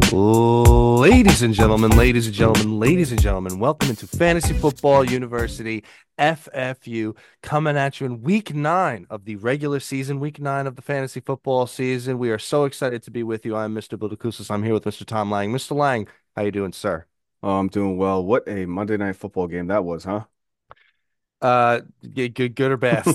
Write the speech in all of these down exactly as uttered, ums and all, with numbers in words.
Ladies and gentlemen, ladies and gentlemen, ladies and gentlemen, welcome into Fantasy Football University, F F U, coming at you in week nine of the regular season, week nine of the fantasy football season. We are so excited to be with you. I'm mister Bildakusas. I'm here with mister Tom Lang. mister Lang, how you doing, sir? Oh, I'm doing well. What a Monday Night Football game that was, huh? Uh, good, good, good or bad?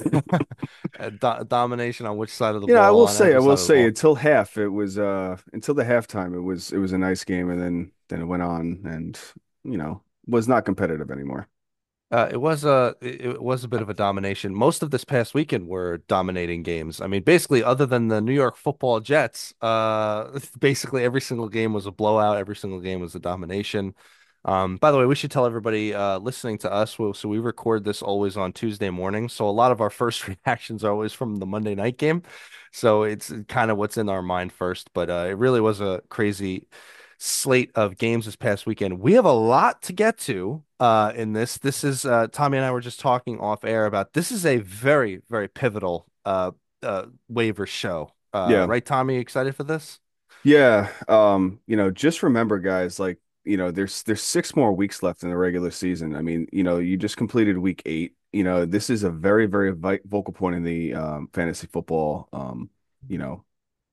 Uh, do domination on which side of the Yeah, I ball? will On say, I every will side of the say ball. until half, it was uh until the halftime, it was it was a nice game, and then then it went on and you know was not competitive anymore. Uh, it was a it it was a bit of a domination. Most of this past weekend were dominating games. I mean, basically, other than the New York Football Jets, uh, basically every single game was a blowout. Every single game was a domination. Um, by the way, we should tell everybody uh, listening to us. well, So we record this always on Tuesday morning. So a lot of our first reactions are always from the Monday night game. So it's kind of what's in our mind first. But uh, it really was a crazy slate of games this past weekend. We have a lot to get to uh, in this. This is uh, Tommy and I were just talking off air about this is a very, very pivotal uh, uh, waiver show. Uh, Yeah. right, Tommy? Excited for this? Yeah. Um, you know, just remember, guys, like, you know, there's there's six more weeks left in the regular season. I mean, you know, you just completed week eight. You know, this is a very, very vi vocal point in the um fantasy football um, you know,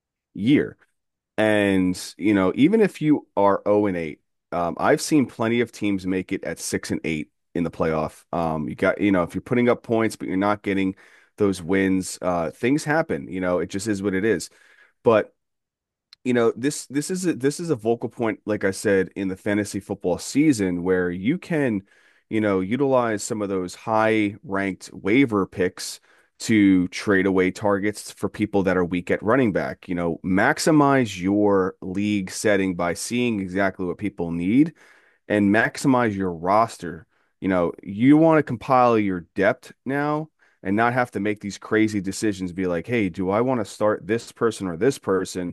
year. And, you know, even if you are oh and eight, um, I've seen plenty of teams make it at six and eight in the playoff. Um, you got, you know, if you're putting up points, but you're not getting those wins, uh, things happen. You know, it just is what it is. But, you know, this this is a, this is a vocal point, like I said, in the fantasy football season where you can, you know, utilize some of those high ranked waiver picks to trade away targets for people that are weak at running back. You know, maximize your league setting by seeing exactly what people need and maximize your roster. You know, you want to compile your depth now and not have to make these crazy decisions, be like, hey, do I want to start this person or this person?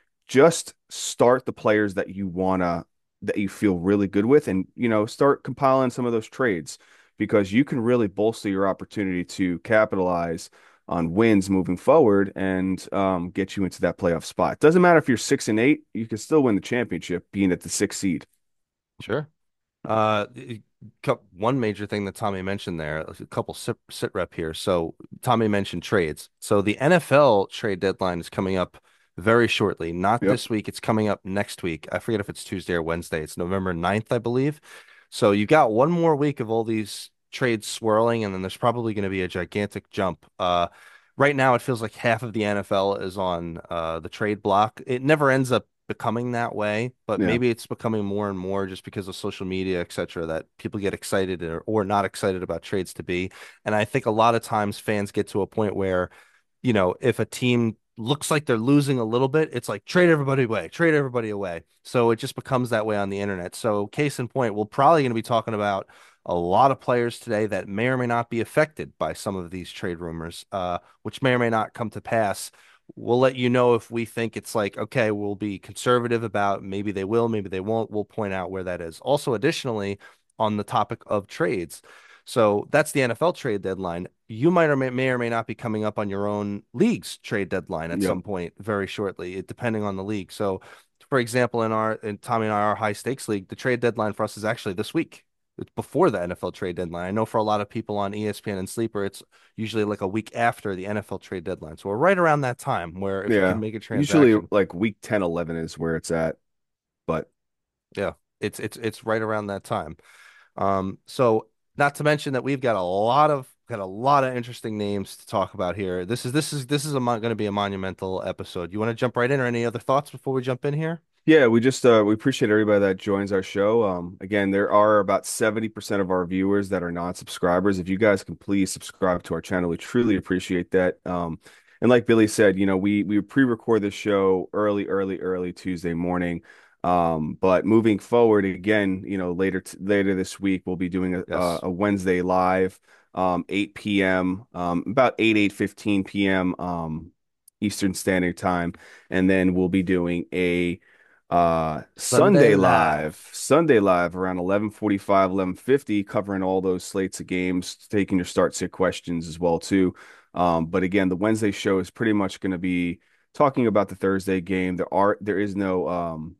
Just start the players that you wanna that you feel really good with, and you know start compiling some of those trades because you can really bolster your opportunity to capitalize on wins moving forward and um, get you into that playoff spot. Doesn't matter if you're six and eight, you can still win the championship being at the sixth seed. Sure. Uh, cou- one major thing that Tommy mentioned there, a couple sit, sit rep here. So Tommy mentioned trades. So the N F L trade deadline is coming up very shortly. Not Yep. this week. It's coming up next week. I forget if it's Tuesday or Wednesday. It's November ninth, I believe. So you got one more week of all these trades swirling, and then there's probably going to be a gigantic jump. Uh, right now, it feels like half of the N F L is on uh, the trade block. It never ends up becoming that way, but Yeah. maybe it's becoming more and more just because of social media, et cetera, that people get excited or, or not excited about trades to be. And I think a lot of times fans get to a point where, you know, if a team looks like they're losing a little bit, it's like trade everybody away, trade everybody away. So it just becomes that way on the internet. So case in point, we're probably going to be talking about a lot of players today that may or may not be affected by some of these trade rumors, uh, which may or may not come to pass. We'll let you know if we think it's like, okay, we'll be conservative about maybe they will, maybe they won't. We'll point out where that is. Also, additionally, on the topic of trades. So that's the N F L trade deadline. You might or may, may or may not be coming up on your own league's trade deadline at Yep. some point very shortly, it, depending on the league. So, for example, in our in Tommy and I, our high stakes league, the trade deadline for us is actually this week. It's before the N F L trade deadline. I know for a lot of people on E S P N and Sleeper, it's usually like a week after the N F L trade deadline. So we're right around that time where if you can Yeah. make a Usually transaction, like week ten, eleven is where it's at. But yeah, it's it's it's right around that time. Um, so not to mention that we've got a lot of got a lot of interesting names to talk about here. This is this is this is a going to be a monumental episode. You want to jump right in, or any other thoughts before we jump in here? yeah, we just uh we appreciate everybody that joins our show. Um again, there are about seventy percent of our viewers that are non-subscribers. If you guys can please subscribe to our channel, we truly appreciate that. Um and like Billy said, you know, we we pre-record this show early, early, early Tuesday morning. Um, but moving forward again, you know, later t later this week we'll be doing a a, Yes. a Wednesday live, um, eight p m um about eight, eight fifteen p m um Eastern Standard Time, and then we'll be doing a uh, Sunday Sunday Live. Live, Sunday Live around eleven forty-five, eleven fifty, covering all those slates of games, taking your start sit questions as well too. Um, but again, the Wednesday show is pretty much going to be talking about the Thursday game. There are there is no um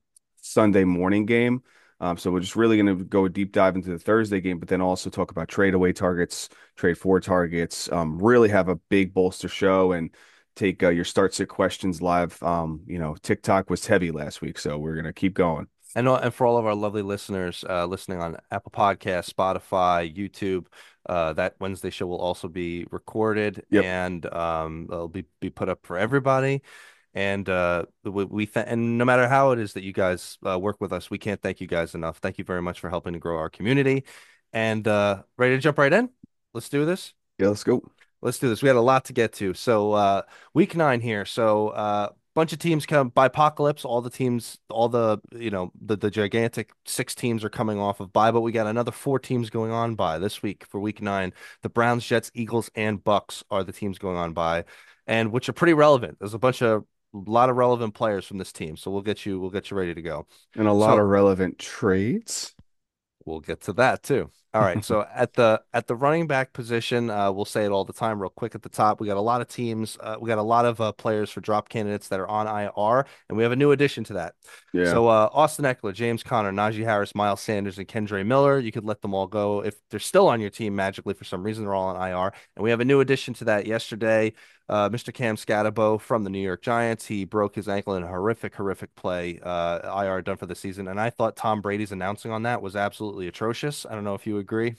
Sunday morning game. Um, so we're just really going to go a deep dive into the Thursday game, but then also talk about trade away targets, trade for targets, um, really have a big bolster show and take uh, your start sit questions live. Um, you know, TikTok was heavy last week, so we're going to keep going. And, uh, and for all of our lovely listeners uh, listening on Apple Podcasts, Spotify, YouTube, uh, that Wednesday show will also be recorded Yep. and um, it'll be, be put up for everybody. And uh, we, we th and no matter how it is that you guys uh, work with us, we can't thank you guys enough. Thank you very much for helping to grow our community. And uh, ready to jump right in? Let's do this. Yeah, let's go. Let's do this. We had a lot to get to. So uh week nine here. So uh bunch of teams come by apocalypse. All the teams, all the you know, the the gigantic six teams are coming off of bye, but we got another four teams going on by this week for week nine. The Browns, Jets, Eagles, and Bucks are the teams going on by, and which are pretty relevant. There's a bunch of a lot of relevant players from this team. So we'll get you we'll get you ready to go. And a lot So of relevant trades. we'll get to that too. All right, so at the at the running back position, uh, we'll say it all the time, real quick at the top. We got a lot of teams, uh, we got a lot of uh, players for drop candidates that are on I R, and we have a new addition to that. Yeah. So uh, Austin Eckler, James Conner, Najee Harris, Miles Sanders, and Kendre Miller. You could let them all go if they're still on your team magically for some reason. They're all on I R, and we have a new addition to that yesterday. Uh, Mister Cam Scatabo from the New York Giants. He broke his ankle in a horrific, horrific play. Uh, I R done for the season. And I thought Tom Brady's announcing on that was absolutely atrocious. I don't know if you agree.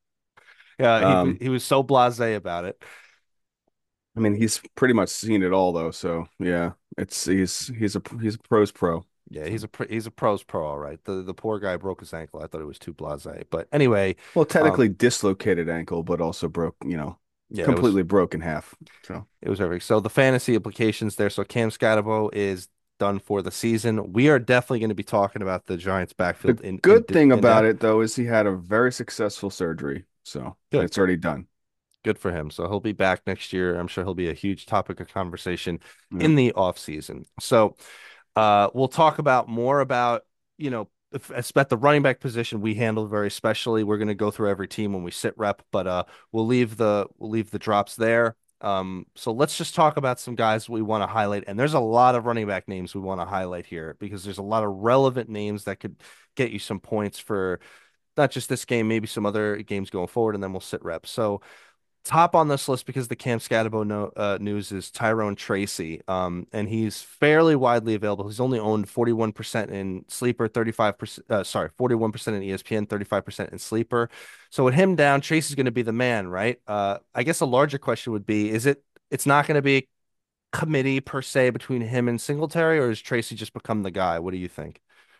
Yeah, he Um, he was so blasé about it. I mean, he's pretty much seen it all though. So yeah, it's he's he's a he's a pros pro. Yeah, he's So a pr- he's a pros pro, all right. The the poor guy broke his ankle. I thought it was too blasé. But anyway, well, um, technically dislocated ankle, but also broke, you know, yeah, it was completely broke in half. So it was perfect. So the fantasy implications there. So Cam Scatabo is done for the season. We are definitely going to be talking about the Giants the backfield in in good thing in about depth. it though is he had a very successful surgery. So Good. it's already done. Good for him. So he'll be back next year. I'm sure he'll be a huge topic of conversation Yeah. in the off season. So uh, we'll talk about more about, you know, if, if at the running back position we handle very specially. We're going to go through every team when we sit rep, but uh, we'll leave the we'll leave the drops there. Um, so let's just talk about some guys we want to highlight. And there's a lot of running back names we want to highlight here because there's a lot of relevant names that could get you some points for not just this game, maybe some other games going forward, and then we'll sit rep. So top on this list because the Cam Scatabo no, uh, news is Tyrone Tracy. Um, and he's fairly widely available. He's only owned forty-one percent in Sleeper, thirty-five percent, uh, sorry, forty-one percent in E S P N, thirty-five percent in Sleeper. So with him down, Tracy's going to be the man, right? Uh, I guess a larger question would be, is it, it's not going to be a committee per se between him and Singletary, or has Tracy just become the guy? What do you think?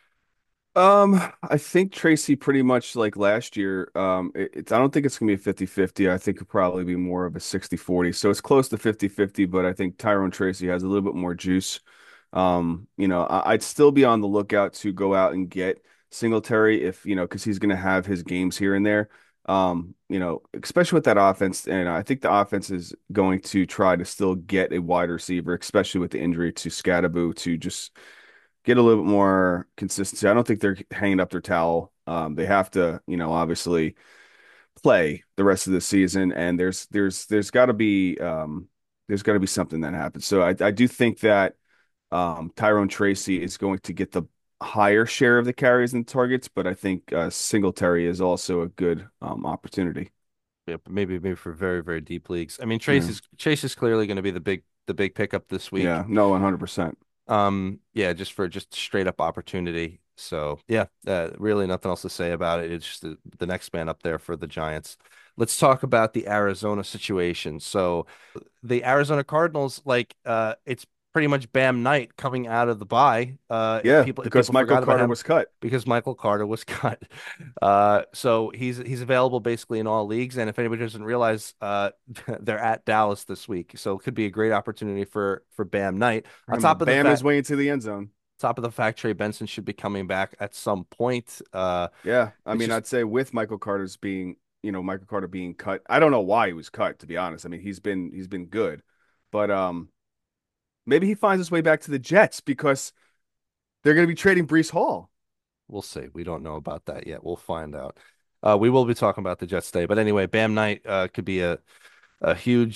Um, I think Tracy pretty much like last year. Um, it, it's I don't think it's gonna be a fifty fifty. I think it'll probably be more of a sixty forty. So it's close to fifty fifty, but I think Tyrone Tracy has a little bit more juice. Um, you know, I, I'd still be on the lookout to go out and get Singletary if, you know, because he's gonna have his games here and there. Um, you know, especially with that offense, and I think the offense is going to try to still get a wide receiver, especially with the injury to Scadaboo, to just get a little bit more consistency. I don't think they're hanging up their towel. Um, they have to, you know, obviously play the rest of the season, and there's there's there's got to be um, there's got to be something that happens. So I I do think that um, Tyrone Tracy is going to get the higher share of the carries and targets, but I think uh, Singletary is also a good um, opportunity. Yeah, but maybe maybe for very, very deep leagues. I mean, Yeah, Tracy's Chase is clearly going to be the big the big pickup this week. yeah, no, one hundred percent. Um, yeah, just for just straight up opportunity. So yeah, uh, really nothing else to say about it. It's just the, the next man up there for the Giants. Let's talk about the Arizona situation. So the Arizona Cardinals, like, uh, it's pretty much Bam Knight coming out of the bye. Uh, if Yeah, people if because people Michael forgot about Carter him was cut. because Michael Carter was cut. Uh, so he's he's available basically in all leagues. And if anybody doesn't realize, uh, they're at Dallas this week, so it could be a great opportunity for for Bam Knight. For On him to top of the bam his fact way into the end zone. top of the fact Trey Benson should be coming back at some point. Uh, Yeah, I it's mean, just I'd say with Michael Carter's being, you know, Michael Carter being cut, I don't know why he was cut, to be honest. I mean, he's been he's been good, but um, maybe he finds his way back to the Jets because they're going to be trading Brees Hall. we'll see. We don't know about that yet. We'll find out. Uh, we will be talking about the Jets today, but anyway, Bam Knight uh, could be a a huge.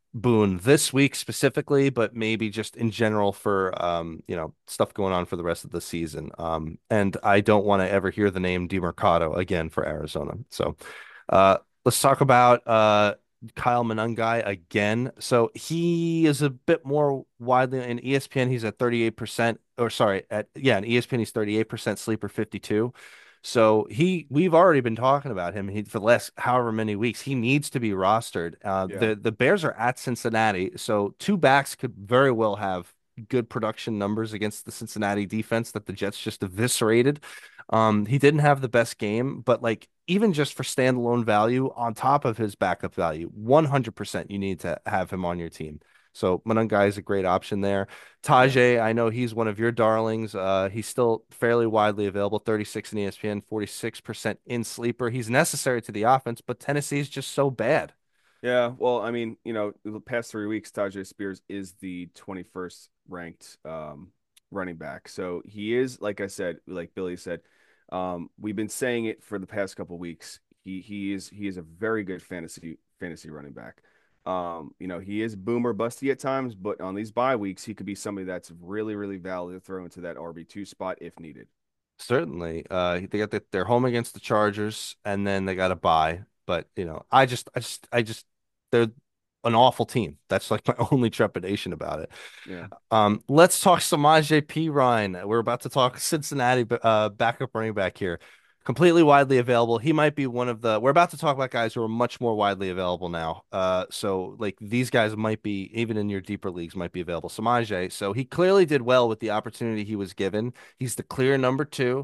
Boone this week specifically, but maybe just in general for um, you know, stuff going on for the rest of the season. Um, and I don't want to ever hear the name DeMercado again for Arizona. So uh let's talk about uh Kyle Monangai again. So he is a bit more widely in E S P N, he's at thirty-eight percent, or sorry, at yeah, in E S P N he's thirty-eight percent, sleeper fifty-two. So he, we've already been talking about him he, for the last however many weeks. He needs to be rostered. Uh, Yeah. the the Bears are at Cincinnati, so two backs could very well have good production numbers against the Cincinnati defense that the Jets just eviscerated. Um, he didn't have the best game, but like even just for standalone value on top of his backup value, one hundred percent you need to have him on your team. So Monangai is a great option there. Yeah. Tajay, I know he's one of your darlings. Uh, he's still fairly widely available, thirty-six in E S P N, forty-six percent in sleeper. He's necessary to the offense, but Tennessee's just so bad. Yeah, well, I mean, you know, the past three weeks, Tajay Spears is the twenty-first ranked um, running back. So he is, like I said, like Billy said, um, we've been saying it for the past couple weeks. He he is he is a very good fantasy fantasy running back. Um, you know, he is boomer busty at times, but on these bye weeks, he could be somebody that's really, really valid to throw into that R B two spot if needed. Certainly. Uh, they got the, they're home against the Chargers, and then they got a bye. But you know, I just, I just, I just, they're an awful team. That's like my only trepidation about it. Yeah. Um, let's talk Samaje Perine. We're about to talk Cincinnati uh, backup running back here. Completely widely available. He might be one of the. We're about to talk about guys who are much more widely available now. Uh, so like these guys might be even in your deeper leagues might be available. Samaje. So he clearly did well with the opportunity he was given. He's the clear number two.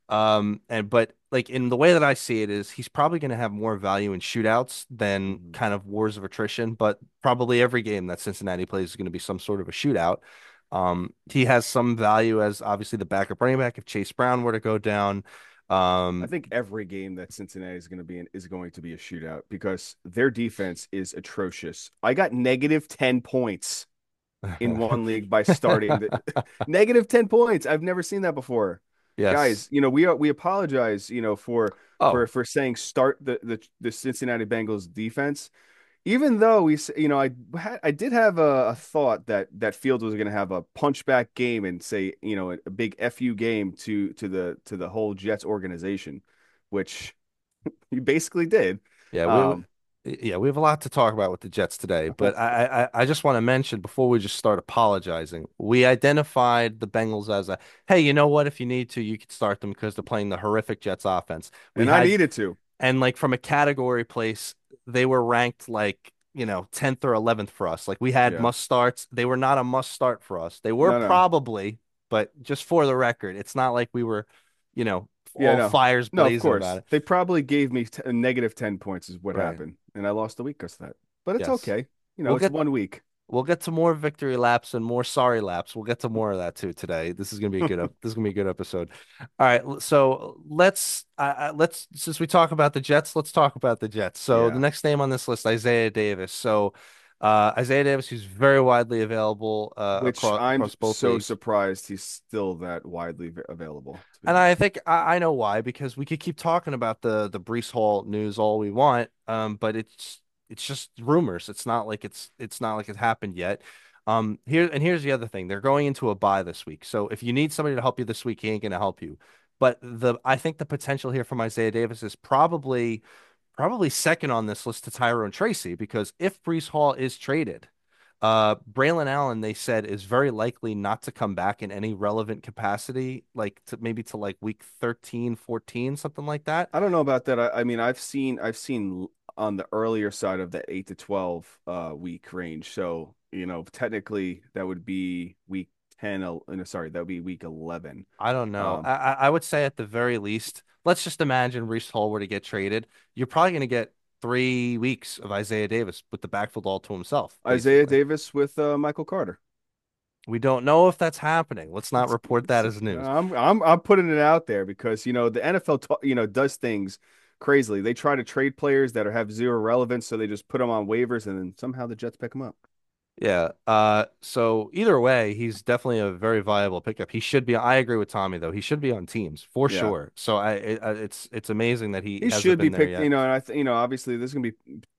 Um, and but like in the way that I see it is he's probably going to have more value in shootouts than Mhm. kind of wars of attrition, but probably every game that Cincinnati plays is going to be some sort of a shootout. Um, he has some value as obviously the backup running back if Chase Brown were to go down. I Um, think every game that Cincinnati is going to be in is going to be a shootout because their defense is atrocious. I got negative ten points in one league by starting the negative ten points. I've never seen that before. Guys, yes. you know, we are, we apologize, you know, for for Oh, for saying start the the, the Cincinnati Bengals defense. Even though we, s- you know, I had, I did have a, a thought that that Fields was going to have a punchback game and say, you know, a, a big F U game to to the to the whole Jets organization, which he basically did. yeah, we Um, yeah, we have a lot to talk about with the Jets today, but I I, I just want to mention before we just start apologizing, we identified the Bengals as a hey, you know what? If you need to, you could start them because they're playing the horrific Jets offense. We and I had needed to. and like from a category place, they were ranked like, you know, tenth or eleventh for us. Like we had Yeah. must starts. They were not a must start for us. They were No, no. probably, but just for the record, it's not like we were, you know, Yeah, all no. fires No, of blazing about course. it. They probably gave me t a negative ten points is what Right. happened. And I lost a week because of that. But it's Yes. okay. You know, We'll it's get one week. we'll get to more victory laps and more sorry laps. We'll get to more of that too today. This is gonna be a good up. This is gonna be a good episode. All right, l- so let's uh, uh, let's since we talk about the Jets, let's talk about the Jets. So the Yeah. next name on this list, Isaiah Davis. So uh, Isaiah Davis, who's very widely available uh, Which across I'm across both so leagues. surprised he's still that widely v- available, to be And I honest. think I, I know why, because we could keep talking about the the Brees Hall news all we want, um, but it's it's just rumors. It's not like it's it's not like it happened yet. Um, here and here's the other thing: they're going into a bye this week, so if you need somebody to help you this week, he ain't going to help you. But the I think the potential here from Isaiah Davis is probably probably second on this list to Tyrone Tracy, because if Brees Hall is traded. Uh, Braylon Allen, they said, is very likely not to come back in any relevant capacity, like to maybe to like week thirteen, fourteen, something like that. I don't know about that. I, I mean, I've seen I've seen on the earlier side of that eight to twelve uh week range. So, you know, technically that would be week ten, el- no, sorry, that would be week eleven. I don't know. Um, I, I I would say at the very least, let's just imagine Brees Hall were to get traded. You're probably going to get three weeks of Isaiah Davis with the backfield all to himself, Isaiah basically. Davis with uh, Michael Carter. We don't know if that's happening. Let's not It's, report that it's as news. I'm I'm I'm putting it out there because you know the N F L ta- you know does things crazily. They try to trade players that are, have zero relevance, so they just put them on waivers, and then somehow the Jets pick them up. Yeah. Uh, so either way, he's definitely a very viable pickup. He should be. I agree with Tommy though. He should be on teams for Yeah, sure. So I, it, uh, it's it's amazing that he he hasn't should be been there picked. You yet. know, and I th- you know obviously this is gonna be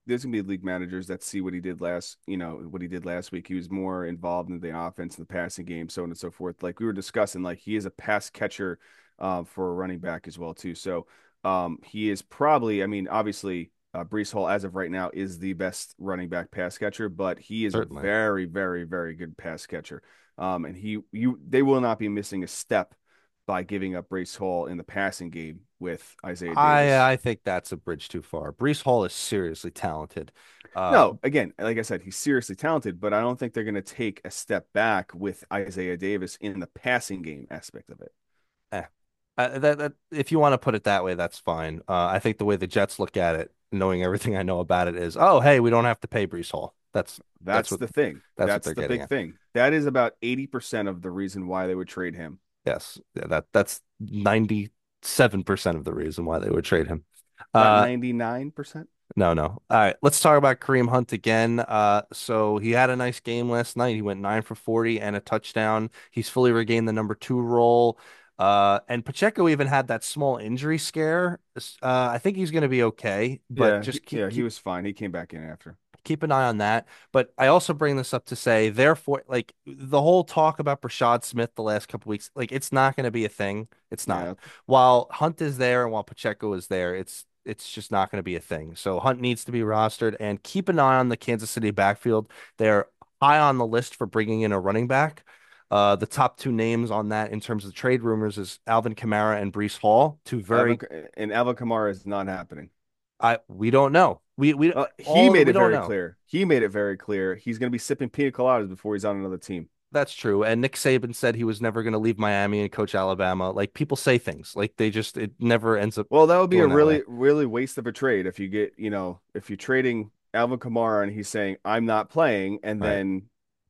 there's gonna be league managers that see what he did last, you know, what he did last week. He was more involved in the offense and the passing game, so on and so forth. Like we were discussing, like he is a pass catcher uh, for a running back as well too. So um, he is probably, I mean, obviously. Uh, Brees Hall, as of right now, is the best running back pass catcher, but he is a Certainly. very, very, very good pass catcher. Um, and he, you, they will not be missing a step by giving up Brees Hall in the passing game with Isaiah I Davis. I think that's a bridge too far. Brees Hall is seriously talented. Uh, No, again, like I said, he's seriously talented, but I don't think they're going to take a step back with Isaiah Davis in the passing game aspect of it. eh. Uh, that, that if you want to put it that way, that's fine. Uh, I think the way the Jets look at it, knowing everything I know about it, is, oh, hey, we don't have to pay Brees Hall. That's that's That's what the thing. that's what That's they're the getting big at. thing. That is about eighty percent of the reason why they would trade him. Yes, yeah, that that's ninety-seven percent of the reason why they would trade him. Not Uh, ninety-nine percent. no, no. All right, let's talk about Kareem Hunt again. Uh, so he had a nice game last night. He went nine for forty and a touchdown. He's fully regained the number two role. Uh, and Pacheco even had that small injury scare. Uh, I think he's going to be okay, but Yeah, he, just keep yeah, he keep was fine. He came back in after. keep an eye on that. But I also bring this up to say, therefore, like the whole talk about Brashad Smith the last couple weeks, like it's not going to be a thing. It's not. Yeah, While Hunt is there and while Pacheco is there, it's it's just not going to be a thing. So Hunt needs to be rostered and keep an eye on the Kansas City backfield. They're high on the list for bringing in a running back. Uh, the top two names on that in terms of trade rumors is Alvin Kamara and Brees Hall, two Alvin very and Alvin Kamara is not happening. I we don't know. We we Uh, he all made we it don't very know. clear. He made it very clear. He's going to be sipping pina coladas before he's on another team. That's true. And Nick Saban said he was never going to leave Miami and coach Alabama. Like people say things like they just, it never ends up Well, that would be a going that way. really, really waste of a trade if you get, you know, if you're trading Alvin Kamara and he's saying, I'm not playing. And Right. then,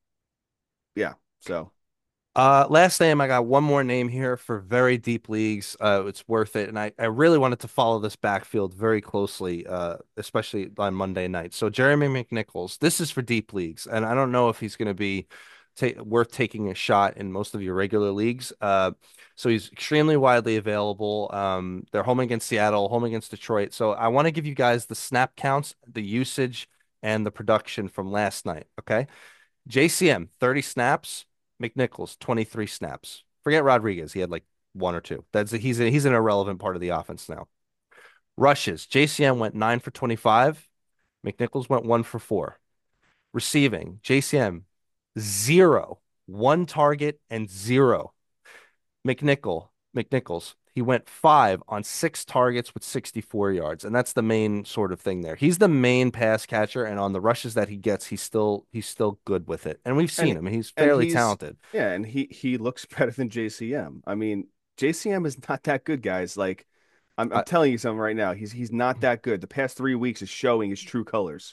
yeah. So, Uh, last name, I got one more name here for very deep leagues. Uh, it's worth it. And I, I really wanted to follow this backfield very closely, uh, especially on Monday night. So Jeremy McNichols, this is for deep leagues. And I don't know if he's going to be ta worth taking a shot in most of your regular leagues. Uh, so he's extremely widely available. Um, they're home against Seattle, home against Detroit. So I want to give you guys the snap counts, the usage, and the production from last night. Okay. J C M, thirty snaps. McNichols, twenty-three snaps. Forget Rodriguez. He had like one or two. That's he's a, he's an irrelevant part of the offense now. Rushes. J C M went nine for twenty-five. McNichols went one for four. Receiving. J C M, zero. One target and zero. McNichol, McNichols, he went five on six targets with sixty-four yards, and that's the main sort of thing there. He's the main pass catcher, and on the rushes that he gets, he's still he's still good with it. And we've seen and, him; he's and fairly he's, talented. yeah, and he, he looks better than J C M. I mean, J C M is not that good, guys. Like, I'm, I'm I, telling you something right now. He's, he's not that good. The past three weeks is showing his true colors.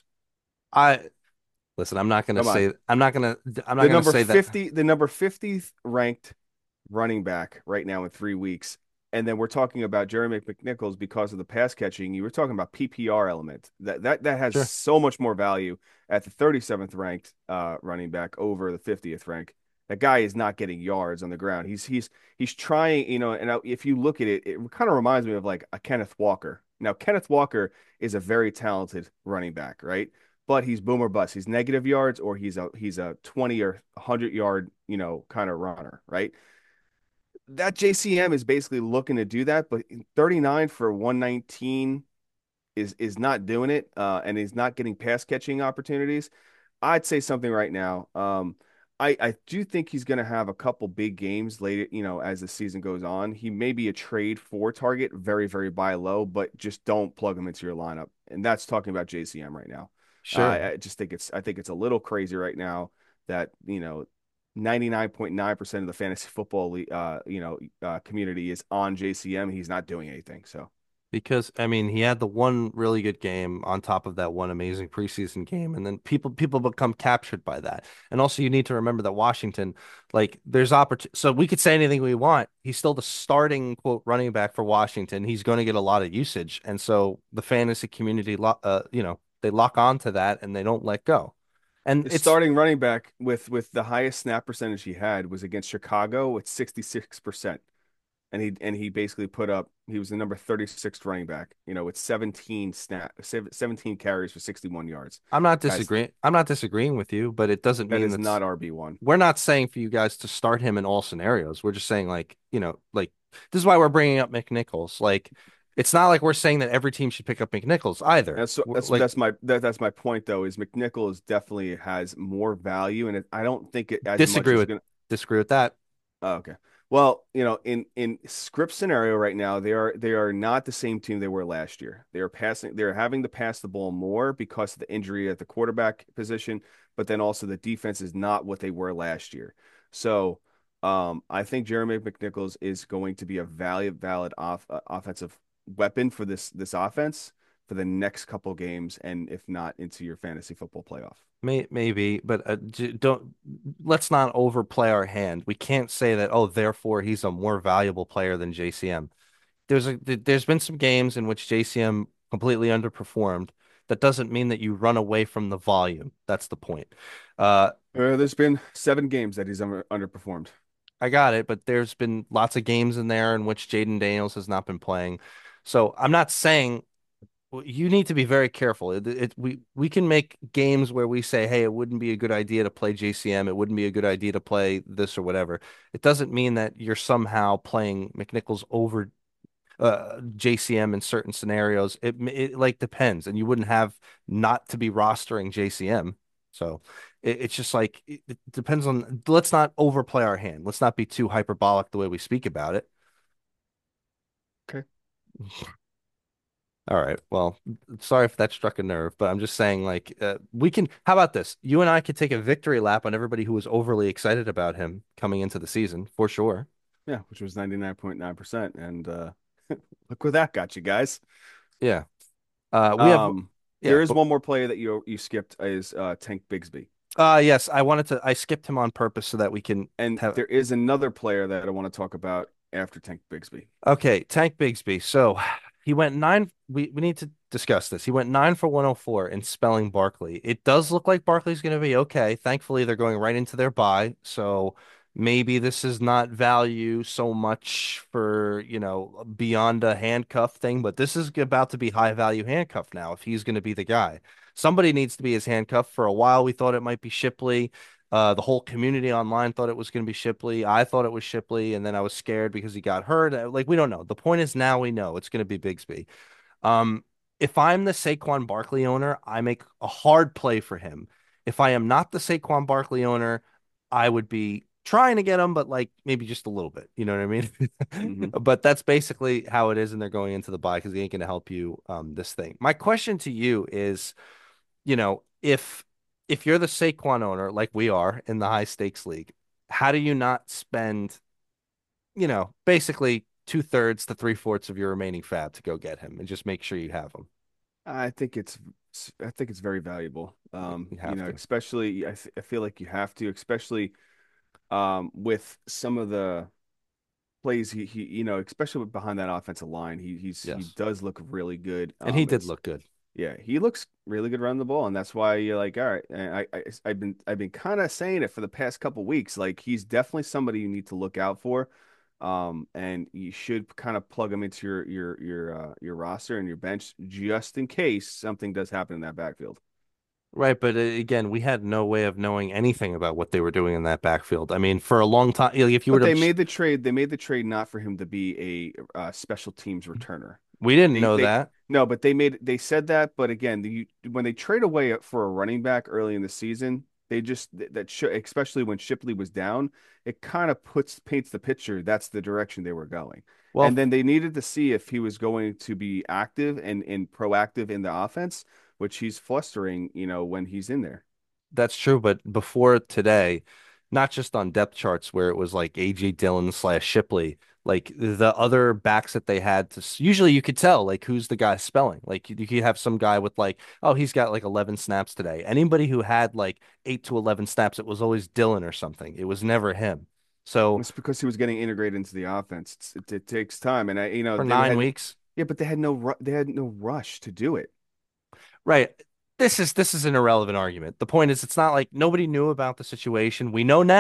I listen. I'm not gonna Come on. say I'm not gonna I'm not The gonna number say that. fifty, the number fiftieth ranked running back right now in three weeks. And then we're talking about Jeremy McNichols because of the pass catching. You were talking about P P R element. That that that has Sure. so much more value at the thirty-seventh ranked uh, running back over the fiftieth rank. That guy is not getting yards on the ground. He's he's he's trying, you know, and if you look at it, it kind of reminds me of like a Kenneth Walker. Now, Kenneth Walker is a very talented running back, right? But he's boom or bust. He's negative yards or he's a he's a twenty or one hundred yard, you know, kind of runner, right? That J C M is basically looking to do that, but thirty-nine for one nineteen is is not doing it, uh, and he's not getting pass catching opportunities. I'd say something right now. Um, I I do think he's going to have a couple big games later, you know, as the season goes on. He may be a trade for target, very very buy low, but just don't plug him into your lineup. And that's talking about J C M right now. Uh, I, Sure. I just think it's I think it's a little crazy right now that you know ninety-nine point nine percent of the fantasy football uh, you know uh, community is on J C M. He's not doing anything. So Because I mean, he had the one really good game on top of that one amazing preseason game, and then people people become captured by that. And also, you need to remember that Washington, like, there's opportunity. So we could say anything we want. He's still the starting quote running back for Washington. He's going to get a lot of usage, and so the fantasy community, lo uh, you know, they lock on to that and they don't let go. And his it's starting running back with with the highest snap percentage he had was against Chicago with sixty-six percent. and he and he basically put up he was the number thirty-sixth running back, you know, with seventeen snap seventeen carries for sixty-one yards. I'm not Guys, disagreeing. I'm not disagreeing with you, but it doesn't that mean is that's not R B one. we're not saying for you guys to start him in all scenarios. We're just saying like, you know, like this is why we're bringing up McNichols. Like it's not like we're saying that every team should pick up McNichols either. That's We're, that's like that's my that, that's my point though. Is McNichols definitely has more value, and it, I don't think it as much disagree is with gonna. disagree with that. Oh, okay. Well, you know, in in script scenario right now, they are they are not the same team they were last year. They are passing, they're having to pass the ball more because of the injury at the quarterback position, but then also the defense is not what they were last year. So, um, I think Jeremy McNichols is going to be a valid valid off uh, offensive weapon for this this offense for the next couple games, and if not into your fantasy football playoff. May, maybe, but uh, j- don't let's not overplay our hand. We can't say that, oh, therefore he's a more valuable player than J C M. There's a th- there's been some games in which J C M completely underperformed. That doesn't mean that you run away from the volume. That's the point. Uh, Uh, there's been seven games that he's under, underperformed. I got it, but there's been lots of games in there in which Jaden Daniels has not been playing. So I'm not saying well, you need to be very careful. It, it, we we can make games where we say, hey, it wouldn't be a good idea to play J C M. It wouldn't be a good idea to play this or whatever. It doesn't mean that you're somehow playing McNichols over uh, J C M in certain scenarios. It it like depends, and you wouldn't have not to be rostering J C M. So it, it's just like it, it depends on. Let's not overplay our hand. Let's not be too hyperbolic the way we speak about it. Okay. All right. Well, sorry if that struck a nerve, but I'm just saying, like, uh, we can. How about this? You and I could take a victory lap on everybody who was overly excited about him coming into the season, for sure. Yeah, which was ninety-nine point nine percent. And uh, look where that got you guys. Yeah. Uh, we have, Um, yeah, there is but one more player that you you skipped is uh, Tank Bigsby. uh, yes, I wanted to. I skipped him on purpose so that we can And have. there is another player that I want to talk about after Tank Bigsby. Okay, Tank Bigsby. So he went nine. We we need to discuss this. He went nine for one oh four in spelling Barkley. It does look like Barkley's going to be okay. Thankfully, they're going right into their bye, so maybe this is not value so much for, you know, beyond a handcuff thing, but this is about to be high value handcuff now if he's going to be the guy. Somebody needs to be his handcuff. For a while, we thought it might be Shipley. Uh, the whole community online thought it was going to be Shipley. I thought it was Shipley, and then I was scared because he got hurt. Uh, Like we don't know. The point is now we know it's going to be Bigsby. Um, if I'm the Saquon Barkley owner, I make a hard play for him. If I am not the Saquon Barkley owner, I would be trying to get him, but like maybe just a little bit. You know what I mean? Hmm. But that's basically how it is, and they're going into the buy because he ain't going to help you um this thing. My question to you is, you know, if if you're the Saquon owner, like we are in the high stakes league, how do you not spend, you know, basically two thirds to three fourths of your remaining fab to go get him and just make sure you have him? I think it's I think it's very valuable. Um, You you have know, to. especially I, th I feel like you have to, especially um with some of the plays he he you know, especially behind that offensive line, he he's he Yes. does look really good. And he Um, did it's look good. Yeah, he looks really good running the ball, and that's why you're like, all right. And I, I I've been I've been kind of saying it for the past couple weeks. Like he's definitely somebody you need to look out for, um, and you should kind of plug him into your your your uh, your roster and your bench just in case something does happen in that backfield. Right, but uh, again, we had no way of knowing anything about what they were doing in that backfield. I mean, for a long time, like, if you were But to, they made the trade. They made the trade not for him to be a uh, special teams returner. we didn't They know they that. no, but they made they said that. But again, the, when they trade away for a running back early in the season, they just that sh especially when Shipley was down, it kind of puts paints the picture. That's the direction they were going, Well, and then they needed to see if he was going to be active and and proactive in the offense, which he's flustering, you know, when he's in there. that's true, but before today, not just on depth charts where it was like A J Dillon slash Shipley, like the other backs that they had to usually you could tell like who's the guy spelling. Like you, you could have some guy with like, oh, he's got like eleven snaps today. Anybody who had like eight to eleven snaps, it was always Dillon or something. It was never him. So It's because he was getting integrated into the offense. It's, it, it takes time, and I, you know, for they nine had weeks, yeah, but they had no ru they had no rush to do it. right. This is this is an irrelevant argument. The point is it's not like nobody knew about the situation. We know now.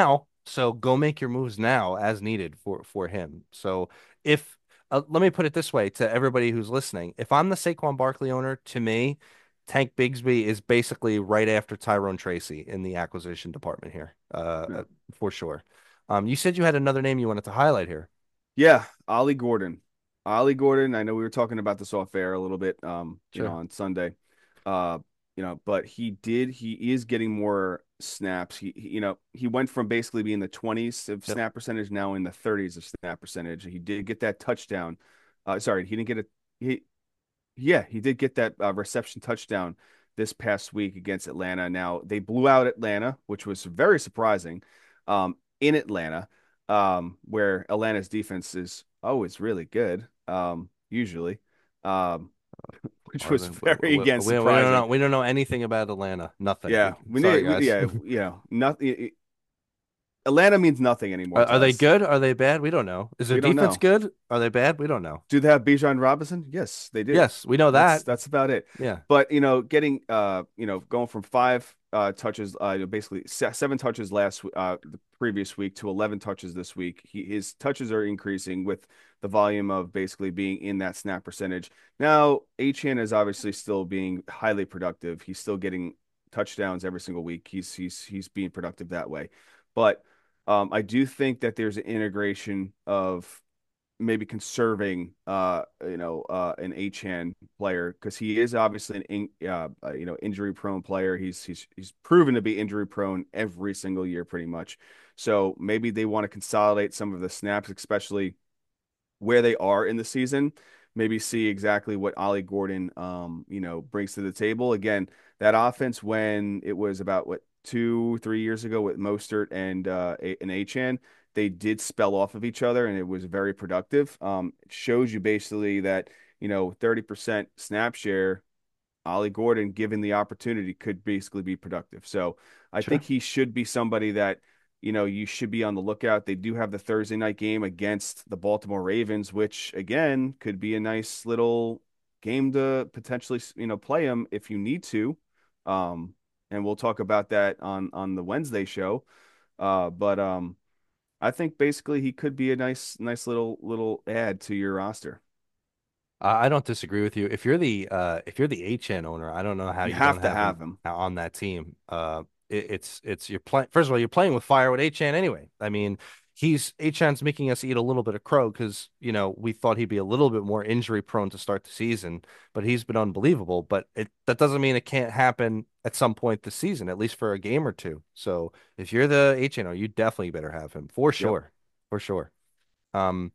So go make your moves now as needed for for him. So if uh, let me put it this way to everybody who's listening. If I'm the Saquon Barkley owner, to me, Tank Bigsby is basically right after Tyrone Tracy in the acquisition department here, uh, Yeah. uh, for sure. Um, you said you had another name you wanted to highlight here. Yeah, Ollie Gordon. Ollie Gordon, I know we were talking about this off air a little bit, um, you know, Sure. on Sunday. Uh, you know, but he did, he is getting more snaps. He, he, you know, he went from basically being the twenties of Yep. snap percentage now in the thirties of snap percentage. He did get that touchdown. Uh, sorry, he didn't get a he yeah, he did get that uh, reception touchdown this past week against Atlanta. Now, they blew out Atlanta, which was very surprising, um, in Atlanta, um, where Atlanta's defense is always really good, um, usually, um, which Or was the, very, we, again, we, we don't surprising. know we don't know anything about Atlanta. Nothing. Yeah, We we sorry need, we, guys. yeah, you know, nothing. Atlanta means nothing anymore Are, to are they us. good? Are they bad? We don't know. Is their We don't defense know. good? Are they bad? We don't know. Do they have Bijan Robinson? Yes, they do. Yes, we know That's that. that's about it. Yeah, But you know, getting uh, you know, going from five uh touches, uh, basically se seven touches last uh the previous week to eleven touches this week. He his touches are increasing with the volume of basically being in that snap percentage. Now, Achane is obviously still being highly productive. He's still getting touchdowns every single week. He's he's he's being productive that way. But um, I do think that there's an integration of maybe conserving uh you know uh an Achane player because he is obviously an in, uh, uh, you know injury prone player. He's he's he's proven to be injury prone every single year pretty much. So maybe they want to consolidate some of the snaps, especially where they are in the season. Maybe see exactly what Ollie Gordon um you know brings to the table. Again, that offense when it was about what two three years ago with Mostert and uh and Achane, they did spell off of each other and it was very productive. Um, it shows you basically that, you know, thirty percent snap share, Ollie Gordon, given the opportunity, could basically be productive. So I think sure. he should be somebody that, you know, you should be on the lookout. They do have the Thursday night game against the Baltimore Ravens, which again could be a nice little game to potentially, you know, play them if you need to. Um, and we'll talk about that on on the Wednesday show. Uh, but um, I think basically he could be a nice, nice little little add to your roster. I I don't disagree with you. If you're the uh if you're the H N owner, I don't know how You you don't have to have him have him. on that team. Uh, it, it's it's you're playing. First of all, you're playing with fire with H N anyway. I mean, he's H N's making us eat a little bit of crow because you know we thought he'd be a little bit more injury prone to start the season, but he's been unbelievable. But it that doesn't mean it can't happen at some point this season, at least for a game or two. So if you're the H N O, you definitely better have him for Yep. sure, for sure. Um.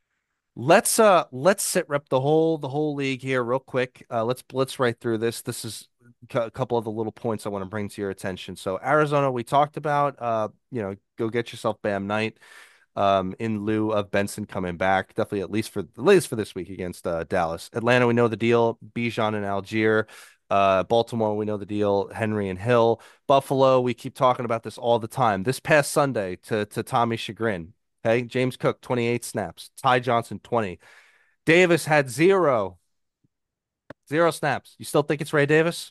Let's uh let's sit rep the whole the whole league here real quick. Uh let's blitz right through this. This is a couple of the little points I want to bring to your attention. So Arizona we talked about uh you know go get yourself Bam Knight um in lieu of Benson coming back. Definitely at least for at least for this week against uh Dallas. Atlanta we know the deal. Bijan and Algier. Uh Baltimore we know the deal. Henry and Hill. Buffalo we keep talking about this all the time. This past Sunday to to Tommy's chagrin. Okay, James Cook, twenty-eight snaps. Ty Johnson, twenty. Davis had zero, zero snaps. You still think it's Ray Davis?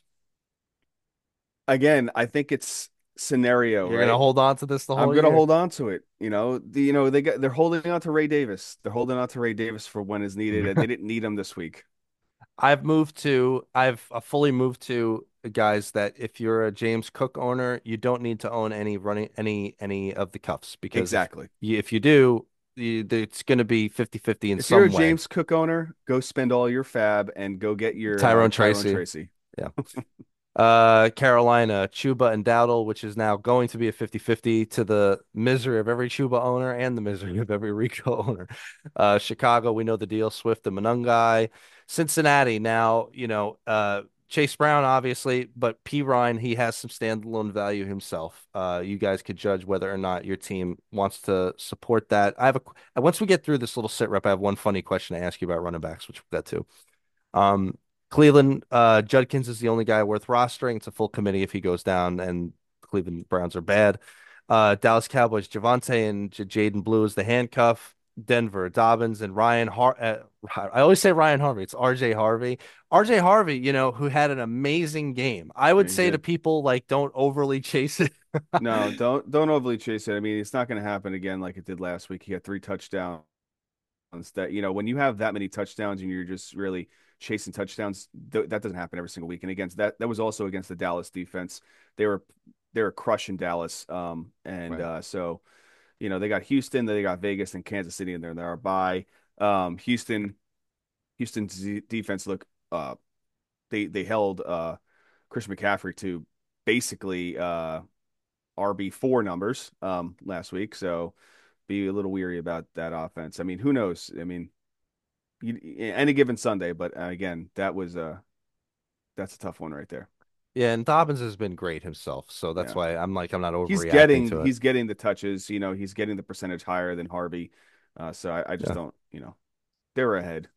Again, I think it's scenario, You're gonna right? hold on to this the I'm whole gonna year? hold on to it. You know, the you know they got they're holding on to Ray Davis. They're holding on to Ray Davis for when is needed, and they didn't need him this week. I've moved to, I've uh, fully moved to guys that if you're a James Cook owner, you don't need to own any running any any of the cuffs because if Exactly. you, if you do, you, it's going to be fifty fifty in If you're a some way. James Cook owner, go spend all your fab and go get your uh, Tyrone Tyrone Tracy, Tracy. yeah. Uh, Carolina, Chuba and Dowdle, which is now going to be a fifty fifty to the misery of every Chuba owner and the misery of every Rico owner. Uh, Chicago, we know the deal, Swift and Monungai. Cincinnati, now, you know, uh, Chase Brown, obviously, but P. Ryan, he has some standalone value himself. Uh, you guys could judge whether or not your team wants to support that. I have a, once we get through this little sit rep, I have one funny question to ask you about running backs, which we'll get to. Um, Cleveland, uh, Judkins is the only guy worth rostering. It's a full committee if he goes down, and Cleveland Browns are bad. Uh, Dallas Cowboys, Javante and J Jaden Blue is the handcuff. Denver, Dobbins and Ryan Har uh, I always say Ryan Harvey. It's R J Harvey. R J Harvey, you know, who had an amazing game. I Yeah, would he say to did. people like don't overly chase it. No, don't don't overly chase it. I mean, it's not going to happen again like it did last week. He had three touchdowns. That you know, when you have that many touchdowns and you're just really chasing touchdowns, th that doesn't happen every single week. And against that, that was also against the Dallas defense. They were they were crushing Dallas. Um, and Right. uh, so you know, they got Houston, they got Vegas and Kansas City in there. There are by um Houston. Houston's defense look uh they they held uh Chris McCaffrey to basically uh R B four numbers um last week, so be a little weary about that offense. I mean, who knows? I mean, you, any given Sunday, but uh, again, that was uh that's a tough one right there. Yeah, and Dobbins has been great himself, so that's Yeah. why I'm like I'm not He's overreacting getting to it. he's getting the touches, you know, he's getting the percentage higher than Harvey. Uh so I, I just Yeah. don't, you know, they're ahead.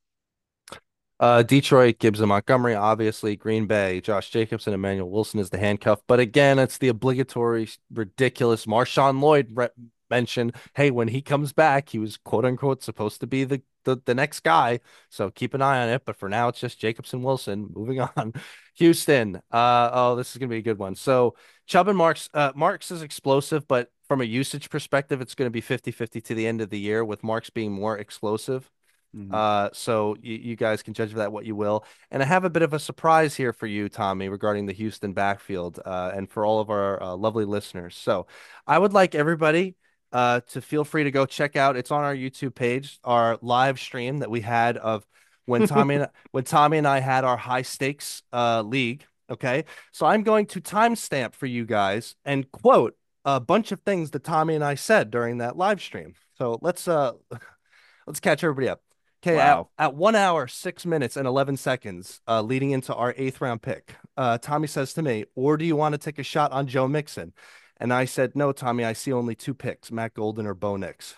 Uh, Detroit, Gibbs and Montgomery, obviously. Green Bay, Josh Jacobs and Emmanuel Wilson is the handcuff. But again, it's the obligatory, ridiculous Marshawn Lloyd re mentioned. Hey, when he comes back, he was quote unquote supposed to be the, the the next guy. So keep an eye on it. But for now, it's just Jacobs and Wilson. Moving on. Houston. Uh, oh, this is gonna be a good one. So Chubb and Marks, uh, Marks is explosive, but from a usage perspective, it's going to be fifty fifty to the end of the year, with Marks being more explosive. Hmm. Uh, so you, you guys can judge that what you will. And I have a bit of a surprise here for you, Tommy, regarding the Houston backfield, uh, and for all of our uh, lovely listeners. So I would like everybody uh, to feel free to go check out. It's on our YouTube page, our live stream that we had of when Tommy and when Tommy and I had our high stakes uh, league. Okay, so I'm going to timestamp for you guys and quote a bunch of things that Tommy and I said during that live stream. So let's uh let's catch everybody up. Okay, at, Wow. at one hour, six minutes, and eleven seconds, uh, leading into our eighth round pick, uh, Tommy says to me, or do you want to take a shot on Joe Mixon? And I said, no, Tommy, I see only two picks, Matt Golden or Bo Nix.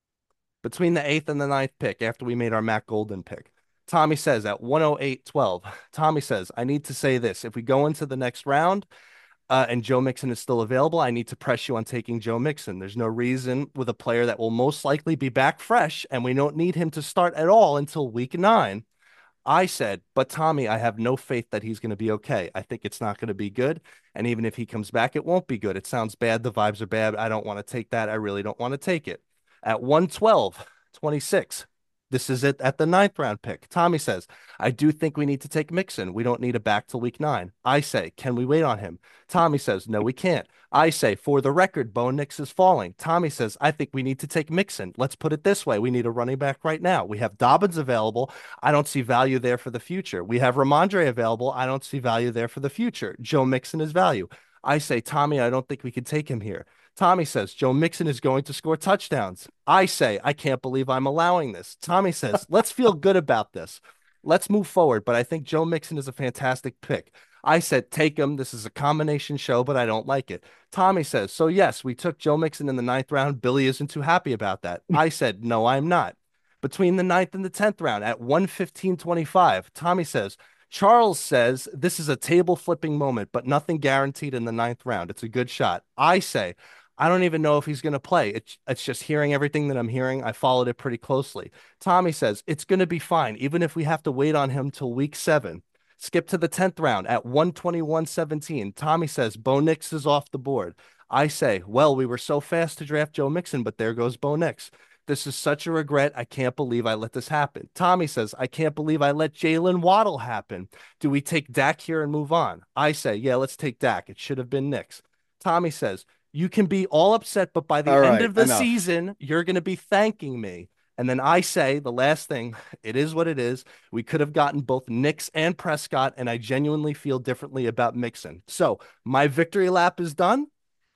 Between the eighth and the ninth pick, after we made our Matt Golden pick, Tommy says at one oh eight twelve, Tommy says, I need to say this. If we go into the next round, uh, and Joe Mixon is still available, I need to press you on taking Joe Mixon. There's no reason with a player that will most likely be back fresh, and we don't need him to start at all until week nine. I said, but Tommy, I have no faith that he's going to be okay. I think it's not going to be good. And even if he comes back, it won't be good. It sounds bad. The vibes are bad. I don't want to take that. I really don't want to take it. At one twelve twenty-six, this is it at the ninth round pick. Tommy says, I do think we need to take Mixon. We don't need a back till week nine. I say, can we wait on him? Tommy says, no, we can't. I say, for the record, Bo Nix is falling. Tommy says, I think we need to take Mixon. Let's put it this way. We need a running back right now. We have Dobbins available. I don't see value there for the future. We have Ramondre available. I don't see value there for the future. Joe Mixon is value. I say, Tommy, I don't think we could take him here. Tommy says, Joe Mixon is going to score touchdowns. I say, I can't believe I'm allowing this. Tommy says, let's feel good about this. Let's move forward. But I think Joe Mixon is a fantastic pick. I said, take him. This is a combination show, but I don't like it. Tommy says, so yes, we took Joe Mixon in the ninth round. Billy isn't too happy about that. I said, no, I'm not. Between the ninth and the tenth round at one fifteen twenty-five, Tommy says, Charles says this is a table flipping moment, but nothing guaranteed in the ninth round. It's a good shot. I say, I don't even know if he's going to play. It's, it's just hearing everything that I'm hearing. I followed it pretty closely. Tommy says it's going to be fine, even if we have to wait on him till week seven. Skip to the tenth round at one twenty-one seventeen. Tommy says Bo Nix is off the board. I say, well, we were so fast to draft Joe Mixon, but there goes Bo Nix. This is such a regret. I can't believe I let this happen. Tommy says, I can't believe I let Jalen Waddle happen. Do we take Dak here and move on? I say, yeah, let's take Dak. It should have been Nix. Tommy says, you can be all upset, but by the All end right, of the enough. season, you're going to be thanking me. And then I say, the last thing, it is what it is. We could have gotten both Nix and Prescott, and I genuinely feel differently about Mixon. So my victory lap is done.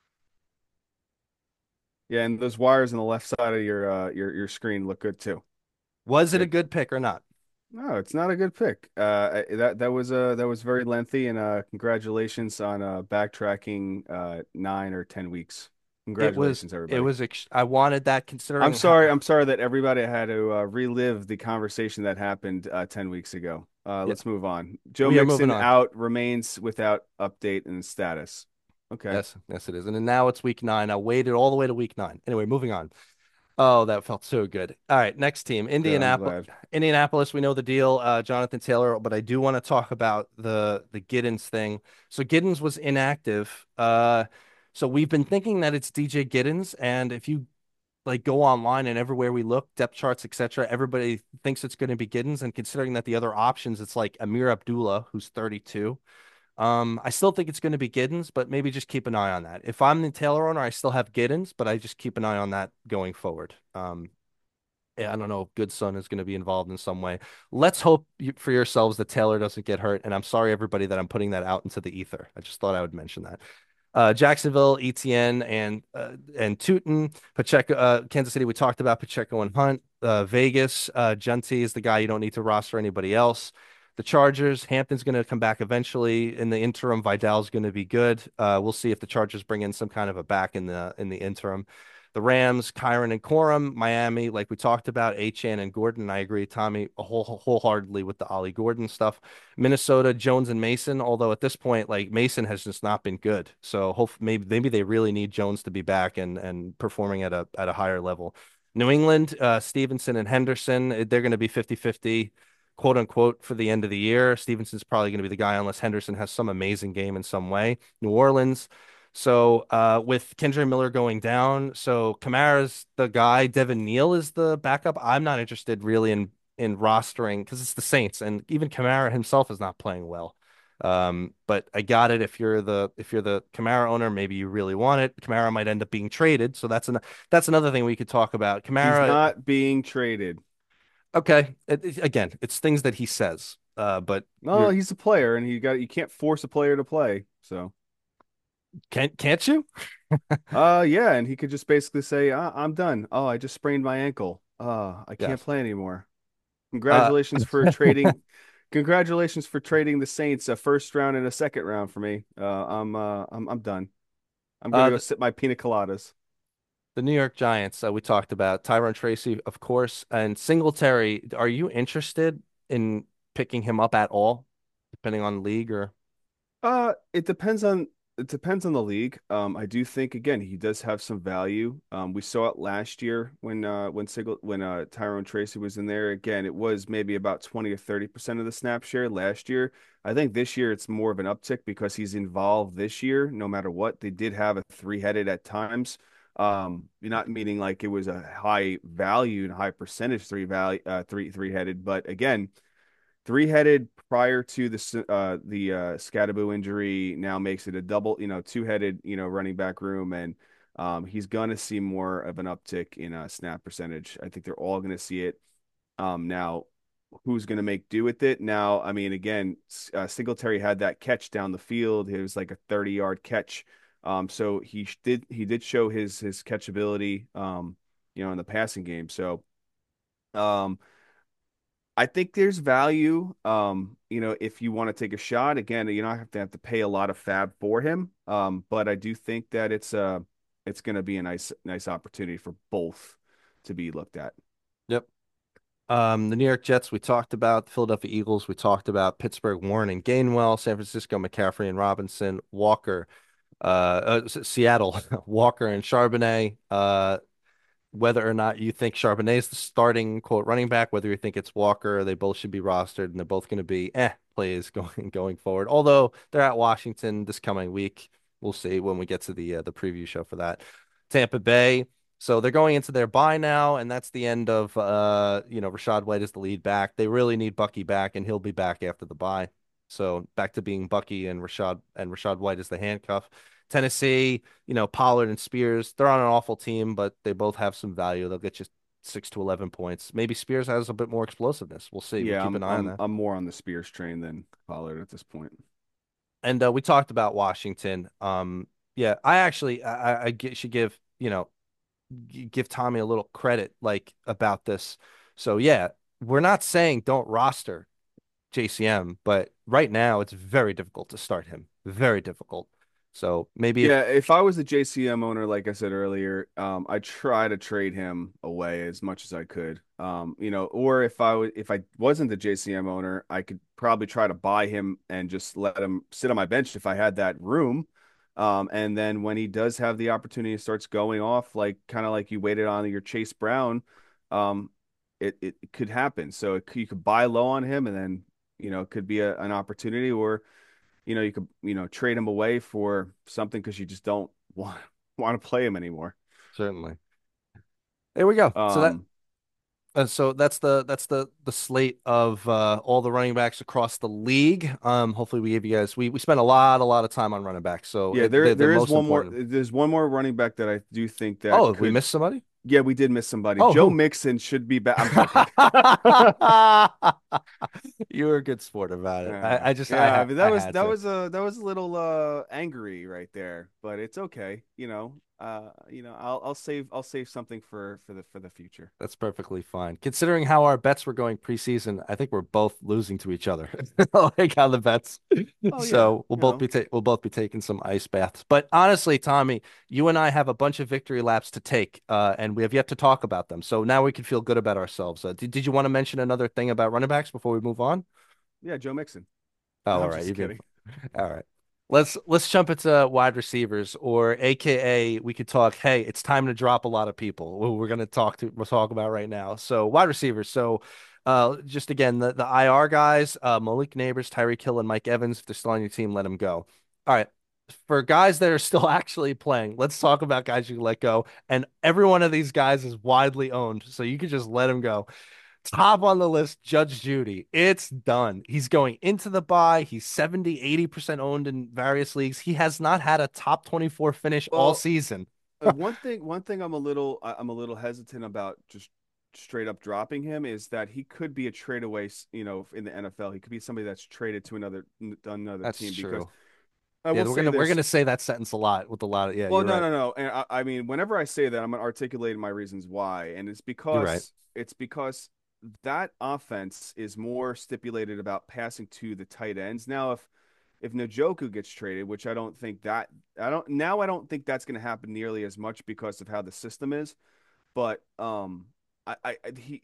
Yeah, and those wires on the left side of your uh your your screen look good too. Was it a Good. good pick or not? No, it's not a good pick. Uh, I- that that was uh that was very lengthy, and uh, congratulations on uh backtracking uh nine or ten weeks. It was, Congratulations, it everybody. was, ex- I wanted that I'm considering sorry. how, I'm sorry that everybody had to uh, relive the conversation that happened uh, ten weeks ago. Uh, yeah, let's move on. Joe we are moving Mixon on. out, remains without update and status. Okay. Yes, yes, it is. And then now it's week nine. I waited all the way to week nine. Anyway, moving on. Oh, that felt so good. All right, next team, Good. I'm Indianapolis. glad. Indianapolis, we know the deal, uh, Jonathan Taylor, but I do want to talk about the the Giddens thing. So Giddens was inactive. Uh, So we've been thinking that it's D J Giddens, and if you like go online and everywhere we look, depth charts, et cetera, everybody thinks it's going to be Giddens. And considering that the other options, it's like Amir Abdullah, who's thirty-two. Um, I still think it's going to be Giddens, but maybe just keep an eye on that. If I'm the Taylor owner, I still have Giddens, but I just keep an eye on that going forward. Um, yeah, I don't know if Goodson is going to be involved in some way. Let's hope you, for yourselves that Taylor doesn't get hurt. And I'm sorry, everybody, that I'm putting that out into the ether. I just thought I would mention that. Uh, Jacksonville, E T N, and uh, and Tootin, Pacheco, uh, Kansas City. We talked about Pacheco and Hunt. Uh, Vegas, uh, Genty is the guy you don't need to roster anybody else. The Chargers, Hampton's going to come back eventually. In the interim, Vidal's going to be good. Uh, we'll see if the Chargers bring in some kind of a back in the in the interim. The Rams, Kyron and Corum, Miami, like we talked about, Achane and Gordon. I agree, Tommy, whole, wholeheartedly with the Ollie Gordon stuff. Minnesota, Jones and Mason, although at this point, like Mason has just not been good. So hope maybe maybe they really need Jones to be back and and performing at a at a higher level. New England, uh, Stevenson and Henderson, eh, they're going to be fifty-fifty, quote unquote, for the end of the year. Stevenson's probably going to be the guy unless Henderson has some amazing game in some way. New Orleans. So uh, with Kendre Miller going down, so Kamara's the guy. Devin Neal is the backup. I'm not interested really in in rostering because it's the Saints, and even Kamara himself is not playing well. Um, but I got it. If you're the if you're the Kamara owner, maybe you really want it. Kamara might end up being traded, so that's an that's another thing we could talk about. He's Kamara, not being traded. okay, it, it- again, it's things that he says. Uh, but No, you're he's a player, and you got you can't force a player to play. So, can't can't you? uh, yeah, and he could just basically say, uh, "I'm done. Oh, I just sprained my ankle. Uh, I can't Yes. play anymore. Uh, Congratulations for trading. Congratulations for trading the Saints a first round and a second round for me. Uh, I'm uh, I'm I'm done. I'm gonna uh, go the, sip my pina coladas. the New York Giants. Uh, we talked about Tyrone Tracy, of course, and Singletary. Are you interested in picking him up at all, depending on league or? Uh, it depends on it depends on the league. Um, I do think again he does have some value. Um, we saw it last year when uh when Sigel when uh Tyrone Tracy was in there. Again, it was maybe about twenty or thirty percent of the snap share last year. I think this year it's more of an uptick because he's involved this year, no matter what. They did have a three-headed at times. Um, not meaning like it was a high value and high percentage three value uh three three-headed, but again three-headed prior to the uh the uh Scadaboo injury now makes it a double, you know, two-headed, you know, running back room, and um he's gonna see more of an uptick in uh snap percentage. I think they're all gonna see it. Um now who's gonna make do with it? Now, I mean, again, uh, Singletary had that catch down the field. It was like a thirty-yard catch. Um so he did he did show his his catchability um you know in the passing game. So um I think there's value. Um, you know, if you want to take a shot, again, you don't have to have to pay a lot of fab for him. Um, but I do think that it's uh it's going to be a nice nice opportunity for both to be looked at. Yep. Um, the New York Jets we talked about, the Philadelphia Eagles we talked about, Pittsburgh, Warren and Gainwell, San Francisco, McCaffrey and Robinson, Walker, uh, uh S- Seattle, Walker and Charbonnet. Uh, whether or not you think Charbonnet is the starting quote running back, whether you think it's Walker, they both should be rostered and they're both going to be eh plays going going forward. Although they're at Washington this coming week, we'll see when we get to the uh, the preview show for that. Tampa Bay. So they're going into their bye now, and that's the end of uh, you know, Rachaad White is the lead back. They really need Bucky back, and he'll be back after the bye. So back to being Bucky and Rachaad and Rachaad White is the handcuff. Tennessee, you know, Pollard and Spears, they're on an awful team, but they both have some value. They'll get you six to eleven points. Maybe Spears has a bit more explosiveness. We'll see. We'll Yeah, keep I'm an eye on I'm that. I'm more on the Spears train than Pollard at this point. And uh, we talked about Washington. Um, yeah, I actually I, I I should give, you know, give Tommy a little credit like about this. So yeah, we're not saying don't roster J C M, but right now it's very difficult to start him. Very difficult. So maybe if Yeah, if I was a J C M owner, like I said earlier, um, I'd try to trade him away as much as I could. Um, you know, or if I was if I wasn't the J C M owner, I could probably try to buy him and just let him sit on my bench if I had that room. Um, and then when he does have the opportunity, starts going off, like kind of like you waited on your Chase Brown, um, it, it it could happen. So it, you could buy low on him, and then you know it could be a, an opportunity, or you know, you could, you know, trade him away for something because you just don't want want to play him anymore. Certainly. There we go. So that Um, uh, so that's the that's the the slate of uh, all the running backs across the league. Um, hopefully we gave you guys we we spent a lot a lot of time on running backs, so yeah, it, there they're the there is most one more. important. There's one more running back that I do think Oh, that have we could. missed somebody? Yeah, we did miss somebody. Oh, Joe who? Mixon should be back. I'm joking. You were a good sport about it. Uh, I, I just I yeah, I had mean that I was had that to. was a that was a little uh angry right there, but it's okay. You know, uh, you know, I'll I'll save I'll save something for for the for the future. That's perfectly fine. Considering how our bets were going preseason, I think we're both losing to each other. Like how the bets. Oh yeah, So we'll you both know, be ta we'll both be taking some ice baths. But honestly, Tommy, you and I have a bunch of victory laps to take, uh, and we have yet to talk about them. So now we can feel good about ourselves. Uh, did, did you want to mention another thing about running backs before we move on? yeah, Joe Mixon. Oh, No, all I'm right. just You've been kidding. all right. Let's let's jump into wide receivers, or A K A we could talk. Hey, it's time to drop a lot of people. Who we're gonna talk to we'll talk about right now. So wide receivers. So, uh, just again the the I R guys, uh, Malik Neighbors, Tyreek Hill, and Mike Evans. If they're still on your team, let them go. All right. For guys that are still actually playing, let's talk about guys you can let go. And every one of these guys is widely owned, so you could just let them go. Top on the list, Judge Judy. It's done. He's going into the bye. He's seventy, eighty percent owned in various leagues. He has not had a top twenty-four finish all Well, season. uh, one thing one thing I'm a little I- I'm a little hesitant about just straight up dropping him is that he could be a trade away, s- you know, in the N F L. He could be somebody that's traded to another another That's team because true. I Yeah, will we're say gonna we're this. gonna say that sentence a lot with a lot of yeah, Well, you're no, right. no, no. And I, I mean, whenever I say that, I'm articulating my reasons why, and it's You're right. because it's because that offense is more stipulated about passing to the tight ends. Now, if if Njoku gets traded, which I don't think that I don't now I don't think that's going to happen nearly as much because of how the system is. But um, I, I he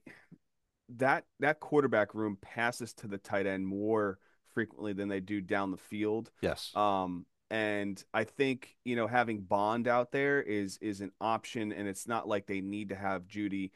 that that quarterback room passes to the tight end more frequently than they do down the field. Yes. Um, and I think, you know, having Bond out there is is an option, and it's not like they need to have Judy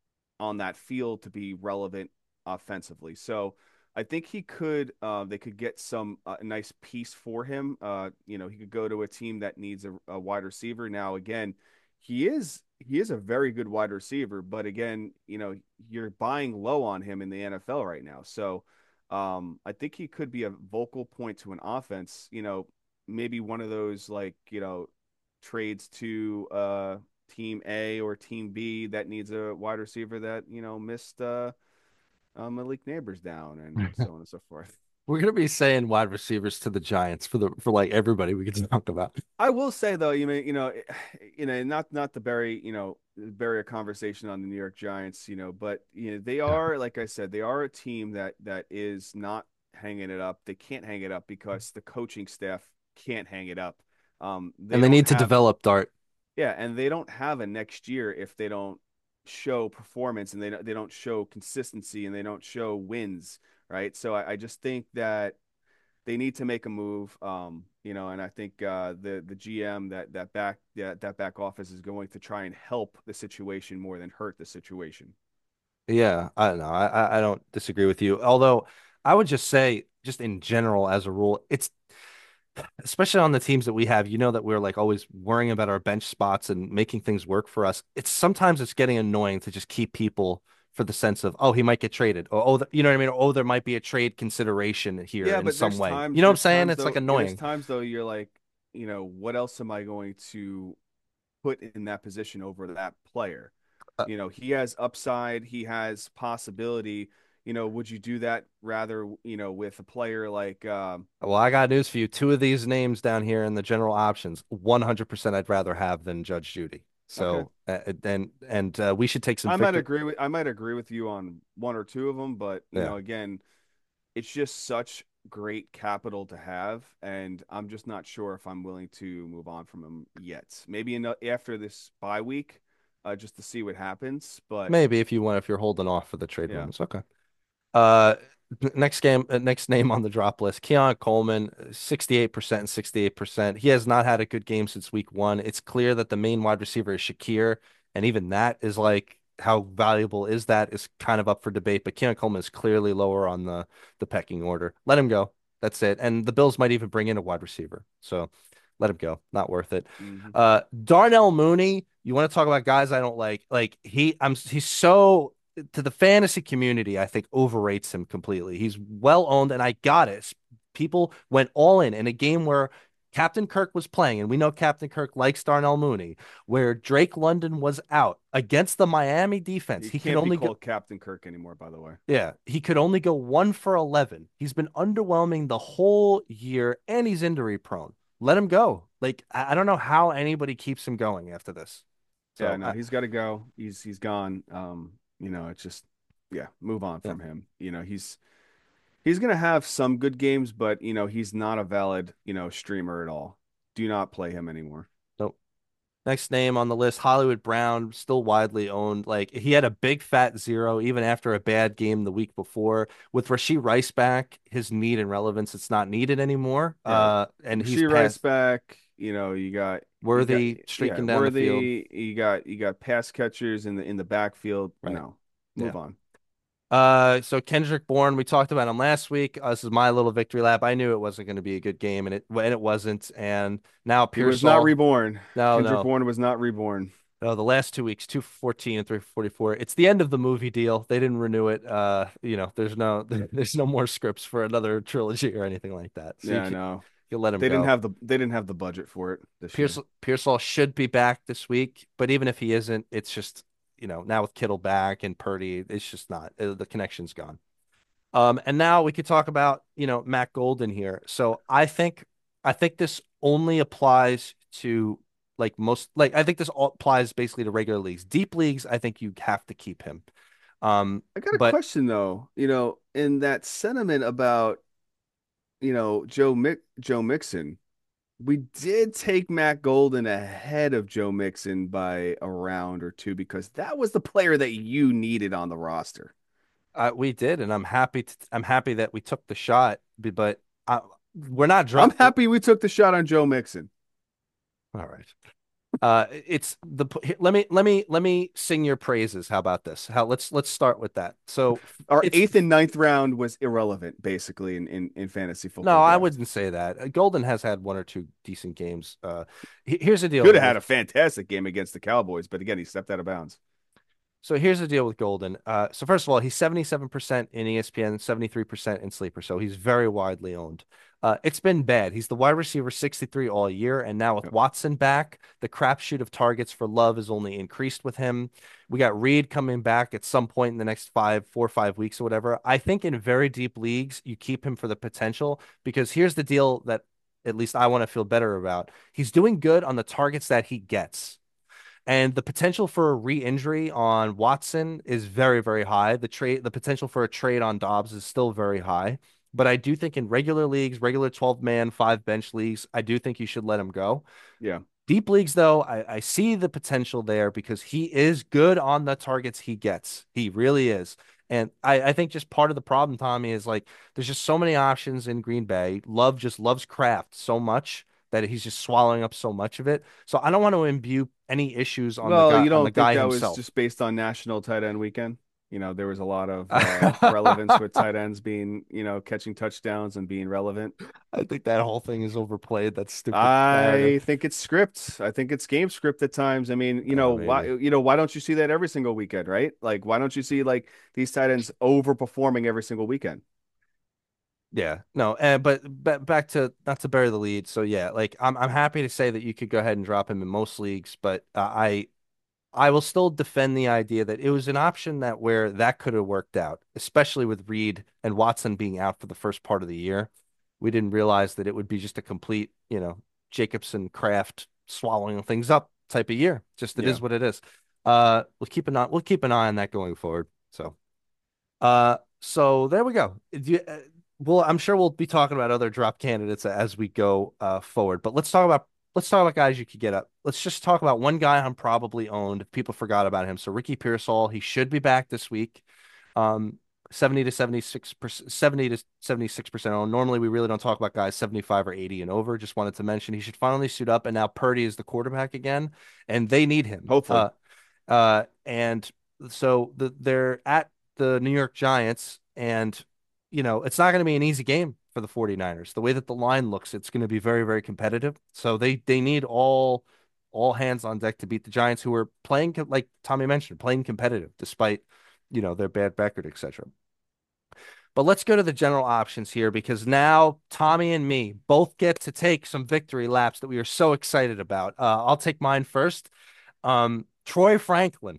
on that field to be relevant offensively. So I think he could uh, they could get some uh, nice piece for him. Uh, you know, he could go to a team that needs a, a wide receiver. Now, again, he is he is a very good wide receiver, but again, you know, you're buying low on him in the N F L right now. So um, I think he could be a vocal point to an offense. You know, maybe one of those like you know trades to uh team A or team B that needs a wide receiver that, you know, missed uh, uh Malik Neighbors down and so on and so forth. We're gonna be saying wide receivers to the Giants for the for like everybody we can talk about. I will say though, you mean, you know, you know, not not to bury, you know, bury a conversation on the New York Giants, you know, but you know, they are, like I said, they are a team that that is not hanging it up. They can't hang it up because the coaching staff can't hang it up. Um, they And they don't need to have develop Dart. Yeah, and they don't have a next year if they don't show performance and they don't, they don't show consistency and they don't show wins, right? So I, I just think that they need to make a move, um, you know, and I think uh, the the G M that that back that that back office is going to try and help the situation more than hurt the situation. Yeah, I don't know. I I I don't disagree with you. Although I would just say, just in general, as a rule, it's especially on the teams that we have, you know that we're like always worrying about our bench spots and making things work for us. It's sometimes it's getting annoying to just keep people for the sense of, oh, he might get traded, or oh, you know what I mean, or oh, there might be a trade consideration here Yeah, in but some there's way. times You know what I'm there's saying? times It's like though there's annoying. times though you're like, you know, what else am I going to put in that position over that player? Uh, You know, he has upside, he has possibility. You know, would you do that rather, you know, with a player like um well, I got news for you. Two of these names down here in the general options, one hundred percent I'd rather have than Judge Judy. okay. So, uh, and and uh, we should take some I might victory. agree with I might agree with you on one or two of them, but you Yeah. know, again, it's just such great capital to have, and I'm just not sure if I'm willing to move on from him yet. Maybe in, after this bye week, uh, just to see what happens. But Maybe if you want, if you're holding off for the trade yeah, rumors. Okay. Uh, next game, uh, next name on the drop list, Keon Coleman, sixty-eight percent and sixty-eight percent. He has not had a good game since week one. It's clear that the main wide receiver is Shakir, and even that is like how valuable is that is kind of up for debate. But Keon Coleman is clearly lower on the the pecking order. Let him go. That's it. And the Bills might even bring in a wide receiver. So Let him go. Not worth it. Hmm. Uh, Darnell Mooney, you want to talk about guys I don't like? Like he, I'm he's so to the fantasy community, I think overrates him completely. He's well owned, and I got it. People went all in in a game where Captain Kirk was playing, and we know Captain Kirk likes Darnell Mooney, where Drake London was out against the Miami defense. He He could can't be only go, called Captain Kirk anymore, by the way. yeah, he could only go one for eleven. He's been underwhelming the whole year, and he's injury prone. Let him go. Like, I I don't know how anybody keeps him going after this. Yeah, So, no, I, he's got to go. He's he's gone. Um, you know, it's just yeah, move on yeah, from him. You know, he's he's gonna have some good games, but you know, he's not a valid, you know, streamer at all. Do not play him anymore. nope. Next name on the list, Hollywood Brown, still widely owned. Like, he had a big fat zero even after a bad game the week before. With Rashee Rice back, his need and relevance, it's not needed anymore. Yeah. Uh, and he's Rasheed Rice past back, you know, you got you got Worthy yeah, streaking down the field. Worthy, you got you got pass catchers in the in the backfield. Right. No. Yeah. Move on. Uh, so Kendrick Bourne, we talked about him last week. Uh, this is my little victory lap. I knew it wasn't going to be a good game, and it and it wasn't. And now He was not Pearsall, reborn. no, Kendrick no, Bourne was not reborn. no. The last two weeks, two fourteen and three forty four. It's the end of the movie deal. They didn't renew it. Uh, you know, there's no there's no more scripts for another trilogy or anything like that. So you Yeah, can no. you let him They didn't go. have the they didn't have the budget for it this Pierce year. Pearsall should be back this week, but even if he isn't, it's just you know now with Kittle back and Purdy, it's just not uh, the connection's gone. Um, and now we could talk about, you know, Matt Golden here. So I think I think this only applies to like most like I think this all applies basically to regular leagues. Deep leagues, I think you have to keep him. Um, I got a but question though, you know, in that sentiment about, you know, Joe Mick Joe Mixon, we did take Matt Golden ahead of Joe Mixon by a round or two because that was the player that you needed on the roster. uh, we did, and I'm happy to, I'm happy that we took the shot, but uh, we're not I'm drop. happy we took the shot on Joe Mixon. All right. Uh, it's the let me let me let me sing your praises. How about this? How let's let's start with that. So Our it's eighth and ninth round was irrelevant, basically, in, in, in fantasy no, football I drafts. wouldn't say that. Uh, Golden has had one or two decent games. Uh, he- here's the deal Could have had with a fantastic game against the Cowboys, but again, he stepped out of bounds. so here's the deal with Golden. Uh, so first of all, he's seventy-seven percent in E S P N, seventy-three percent in Sleeper, so he's very widely owned. Uh, it's been bad. He's the wide receiver sixty-three all year, and now with Yep. Watson back, the crapshoot of targets for Love is only increased with him. We got Reed coming back at some point in the next five, four or five weeks or whatever. I think in very deep leagues, you keep him for the potential because here's the deal that at least I want to feel better about. He's doing good on the targets that he gets. And the potential for a re-injury on Watson is very, very high. The trade, the potential for a trade on Dobbs is still very high. But I do think in regular leagues, regular twelve man, five bench leagues, I do think you should let him go. Yeah. Deep leagues, though, I, I see the potential there because he is good on the targets he gets. He really is. And I, I think just part of the problem, Tommy, is like there's just so many options in Green Bay. Love just loves Kraft so much that he's just swallowing up so much of it. So I don't want to imbue any issues on the Well, guy you on the don't think guy that was himself. just based on National Tight End Weekend? You know, there was a lot of uh, relevance with tight ends being, you know, catching touchdowns and being relevant. I think that whole thing is overplayed. That stupid narrative. I think it's script. I think it's game script at times. I mean, you know, Uh, why maybe. you know, why don't you see that every single weekend, right? Like why don't you see like these tight ends overperforming every single weekend? Yeah, no, uh, but but back to not to bury the lead. So yeah, like I'm I'm happy to say that you could go ahead and drop him in most leagues, but uh, I I will still defend the idea that it was an option that where that could have worked out, especially with Reed and Watson being out for the first part of the year. We didn't realize that it would be just a complete, you know, Jacobson Kraft swallowing things up type of year. Just it Yeah. is what it is. Uh, we'll keep an eye we'll keep an eye on that going forward. So. Uh, so there we go. Do you, uh, well, I'm sure we'll be talking about other drop candidates as we go uh forward. But let's talk about let's talk about guys you could get up. Let's just talk about one guy I'm probably owned. People forgot about him. So Ricky Pearsall, he should be back this week. Um, seventy to seventy-six percent, seventy to seventy-six percent owned. Normally, we really don't talk about guys seventy-five or eighty and over. Just wanted to mention he should finally suit up. And now Purdy is the quarterback again, and they need him. Hopefully. Uh, uh, and so the, they're at the New York Giants, and you know it's not going to be an easy game for the 49ers. The way that the line looks, it's going to be very, very competitive. So they they need all all hands on deck to beat the Giants, who are playing like Tommy mentioned, playing competitive despite you know their bad record, et cetera. But let's go to the general options here because now Tommy and me both get to take some victory laps that we are so excited about. Uh, I'll take mine first. Um, Troy Franklin,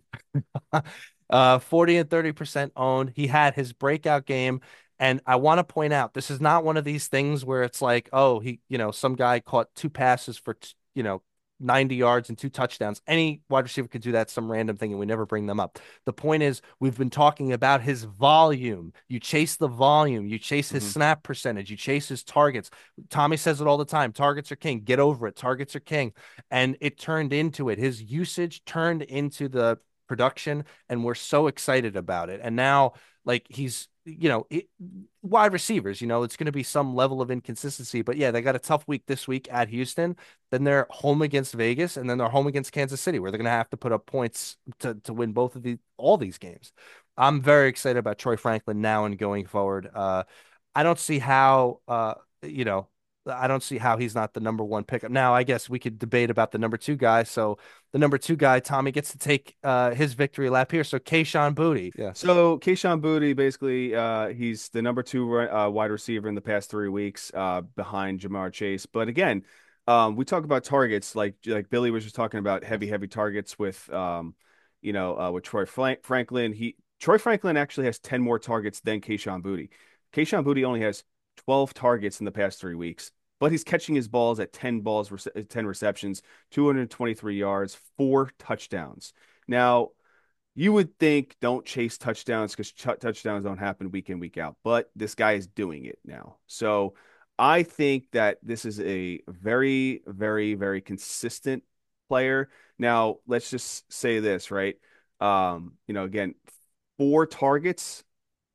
uh, forty and thirty percent owned. He had his breakout game. And I want to point out, this is not one of these things where it's like, oh, he, you know, some guy caught two passes for, you know, ninety yards and two touchdowns. Any wide receiver could do that, some random thing, and we never bring them up. The point is, we've been talking about his volume. You chase the volume, you chase his Hmm. snap percentage, you chase his targets. Tommy says it all the time, targets are king. Get over it. Targets are king. And it turned into it. His usage turned into the production, and we're so excited about it. And now, like, he's you know, it, wide receivers, you know, it's going to be some level of inconsistency. But yeah, they got a tough week this week at Houston. Then they're home against Vegas, and then they're home against Kansas City, where they're going to have to put up points to to win both of the all these games. I'm very excited about Troy Franklin now and going forward. Uh, I don't see how, uh, you know, I don't see how he's not the number one pickup. Now, I guess we could debate about the number two guy. So the number two guy, Tommy, gets to take uh, his victory lap here. So Kayshon Boutte, yeah. So Kayshon Boutte, basically, uh, he's the number two uh, wide receiver in the past three weeks, uh, behind Jamar Chase. But again, um, we talk about targets, like like Billy was just talking about heavy, heavy targets with, um, you know, uh, with Troy Frank Franklin. He Troy Franklin actually has ten more targets than Kayshon Boutte. Kayshon Boutte only has twelve targets in the past three weeks, but he's catching his balls at ten balls, ten receptions, two hundred twenty-three yards, four touchdowns. Now, you would think don't chase touchdowns because ch- touchdowns don't happen week in, week out, but this guy is doing it now. So I think that this is a very, very, very consistent player. Now, let's just say this, right? Um, you know, again, four targets,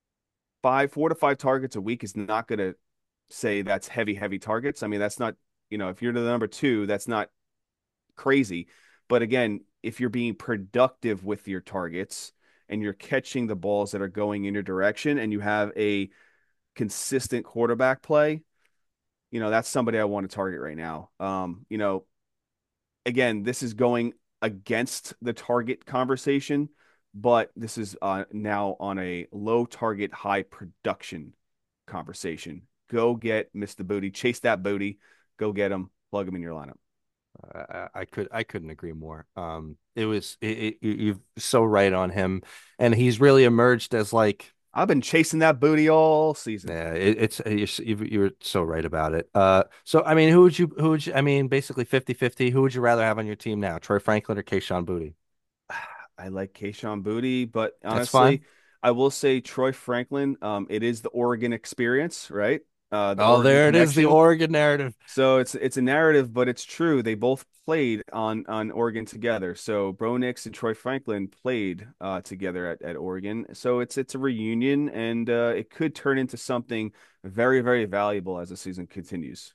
five, four to five targets a week is not going to say that's heavy, heavy targets. I mean, that's not, you know, if you're the number two, that's not crazy. But again, if you're being productive with your targets and you're catching the balls that are going in your direction and you have a consistent quarterback play, you know, that's somebody I want to target right now. Um, you know, again, this is going against the target conversation, but this is uh, now on a low target, high production conversation. Go get Mister Booty, chase that booty, go get him, plug him in your lineup. I, I could I couldn't agree more. Um, it was it, it, you're so right on him, and he's really emerged as like I've been chasing that booty all season. yeah, it, it's you're, you're so right about it. Uh, so I mean, who would you who would you, I mean, basically fifty fifty. Who would you rather have on your team now, Troy Franklin or Kayshon Boutte? I like Kayshon Boutte, but That's fine. honestly, I will say Troy Franklin. Um, it is the Oregon experience, right? Uh, the Oh, Oregon there it is, the connection. Oregon narrative. So it's it's a narrative, but it's true. They both played on on Oregon together. So Bo Nix and Troy Franklin played uh, together at, at Oregon. So it's it's a reunion, and uh, it could turn into something very very valuable as the season continues.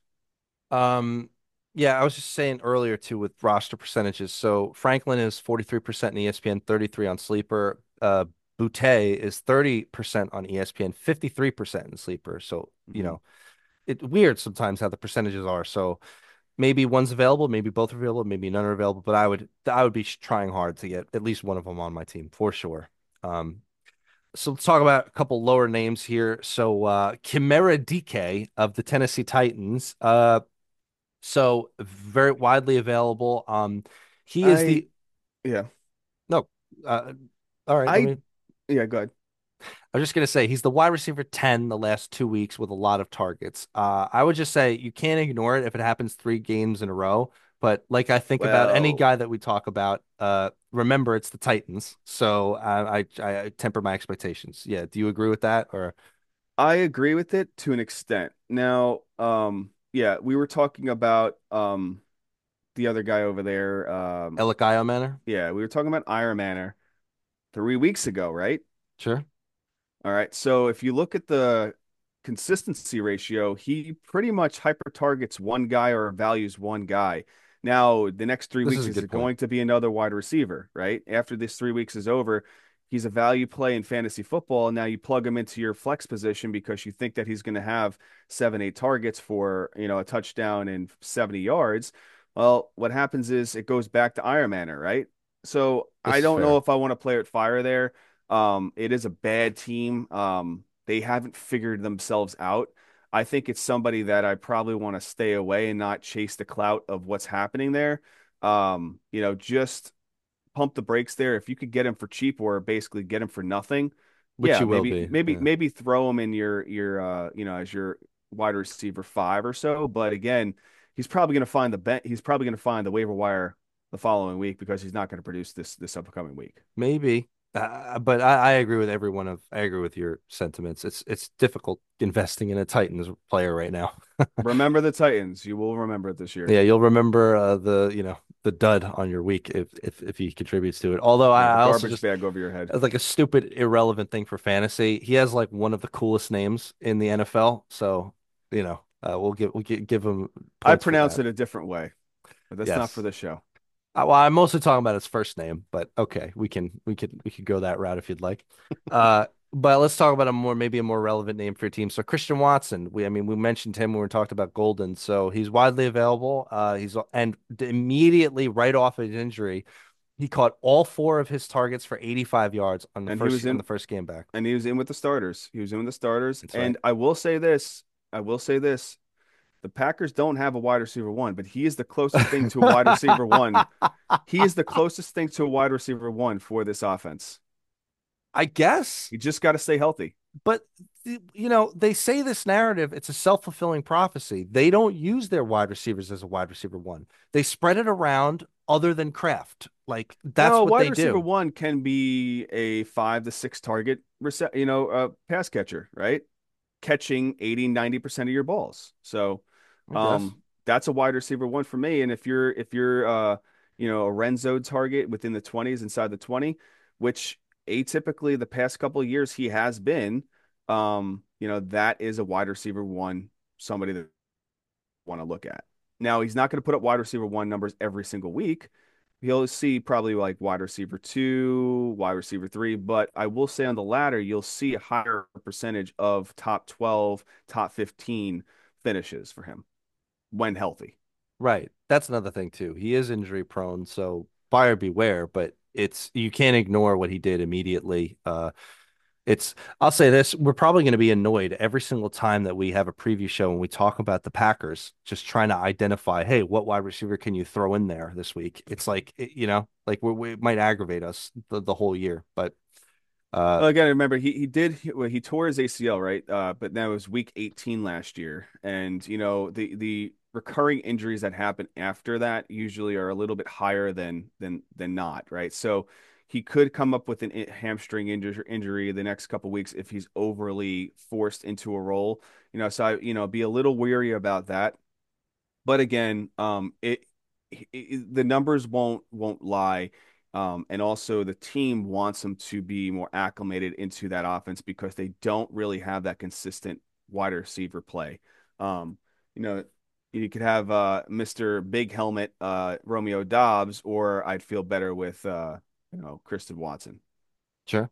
Um, yeah, I was just saying earlier too with roster percentages. So Franklin is forty-three percent in E S P N, thirty-three on Sleeper. Uh, Boutte is thirty percent on E S P N, fifty-three percent in Sleeper. So, you Hmm. know, it's weird sometimes how the percentages are. So maybe one's available, maybe both are available, maybe none are available, but I would I would be trying hard to get at least one of them on my team for sure. Um, so let's talk about a couple lower names here. So uh Chimera D K of the Tennessee Titans. Uh so very widely available. Um, he is I the yeah no. Uh, all right, let I me. yeah go ahead. I was just gonna say he's the wide receiver ten the last two weeks with a lot of targets. Uh, I would just say you can't ignore it if it happens three games in a row. But like I think about any Well, guy that we talk about, uh, remember it's the Titans, so I, I I temper my expectations. Yeah, do you agree with that or I agree with it to an extent. Now, um, yeah, we were talking about um the other guy over there. Um, Ellik Manor? yeah, we were talking about Iron Manor three weeks ago, right? Sure. All right. So if you look at the consistency ratio, he pretty much hyper targets one guy or values one guy. Now, the next three This weeks is a is good point. going to be another wide receiver, right? After this three weeks is over, he's a value play in fantasy football. And now you plug him into your flex position because you think that he's going to have seven, eight targets for, you know, a touchdown and seventy yards. Well, what happens is it goes back to Iron Manor, right? So This I is don't know fair. if I want to play with fire there. Um, it is a bad team. Um, they haven't figured themselves out. I think it's somebody that I probably want to stay away and not chase the clout of what's happening there. Um, you know, just pump the brakes there. If you could get him for cheap or basically get him for nothing, Which yeah, you will maybe be. maybe Yeah. maybe throw him in your your uh you know as your wide receiver five or so. But again, he's probably going to find the bet. He's probably going to find the waiver wire the following week because he's not going to produce this this upcoming week. Maybe. Uh, but I, I agree with every one of I agree with your sentiments. It's it's difficult investing in a Titans player right now. Remember the Titans. You will remember it this year. Yeah, you'll remember uh, the you know the dud on your week if if if he contributes to it. Although I, Yeah, the I also garbage just bag over your head. as like a stupid irrelevant thing for fantasy. He has like one of the coolest names in the N F L, so you know uh, we'll give we'll give, give him I points for pronounce that. it a different way, but that's not for Yes. the show. Uh, well, I'm mostly talking about his first name, but okay, we can we could we could go that route if you'd like. Uh, but let's talk about a more maybe a more relevant name for your team. So Christian Watson, we I mean we mentioned him when we talked about Golden, so he's widely available. Uh, he's and immediately right off his injury, he caught all four of his targets for eighty-five yards on the And he first was on in the first game back. and he was in with the starters. He was in with the starters. That's right. And I will say this, I will say this. The Packers don't have a wide receiver one, but he is the closest thing to a wide receiver one. He is the closest thing to a wide receiver one for this offense. I guess. You just got to stay healthy. But you know, they say this narrative, it's a self-fulfilling prophecy. They don't use their wide receivers as a wide receiver one. They spread it around other than Kraft. Like that's No, what wide they receiver do. one can be a five to six target, rece- you know, uh, pass catcher, right? Catching eighty, ninety percent of your balls. So, I guess. um, that's a wide receiver one for me. And if you're, if you're, uh, you know, a Renzo target within the twenties, inside the twenty, which atypically the past couple of years he has been, um, you know, that is a wide receiver one, somebody that want to look at. Now, he's not going to put up wide receiver one numbers every single week. He'll see probably like wide receiver two, wide receiver three, but I will say on the latter, you'll see a higher percentage of top twelve, top fifteen finishes for him when healthy. Right. That's another thing too. He is injury prone, so buyer beware, but it's you can't ignore what he did immediately. Uh It's, I'll say this, we're probably going to be annoyed every single time that we have a preview show and we talk about the Packers, just trying to identify, hey, what wide receiver can you throw in there this week? It's like, it- you know, like we, we it might aggravate us the, the whole year. But uh, Well, again, remember he he did he, well, he tore his A C L, right? Uh, but that was week eighteen last year, and you know the the recurring injuries that happen after that usually are a little bit higher than than than not, right? So he could come up with an i- hamstring injury injury the next couple weeks if he's overly forced into a role, you know. So I, you know, be a little weary about that. But again, um, it, it the numbers won't won't lie. Um, and also the team wants him to be more acclimated into that offense because they don't really have that consistent wide receiver play. Um, you know, you could have uh, Mister Big Helmet uh, Romeo Dobbs, or I'd feel better with uh, you know Kristen Watson. sure.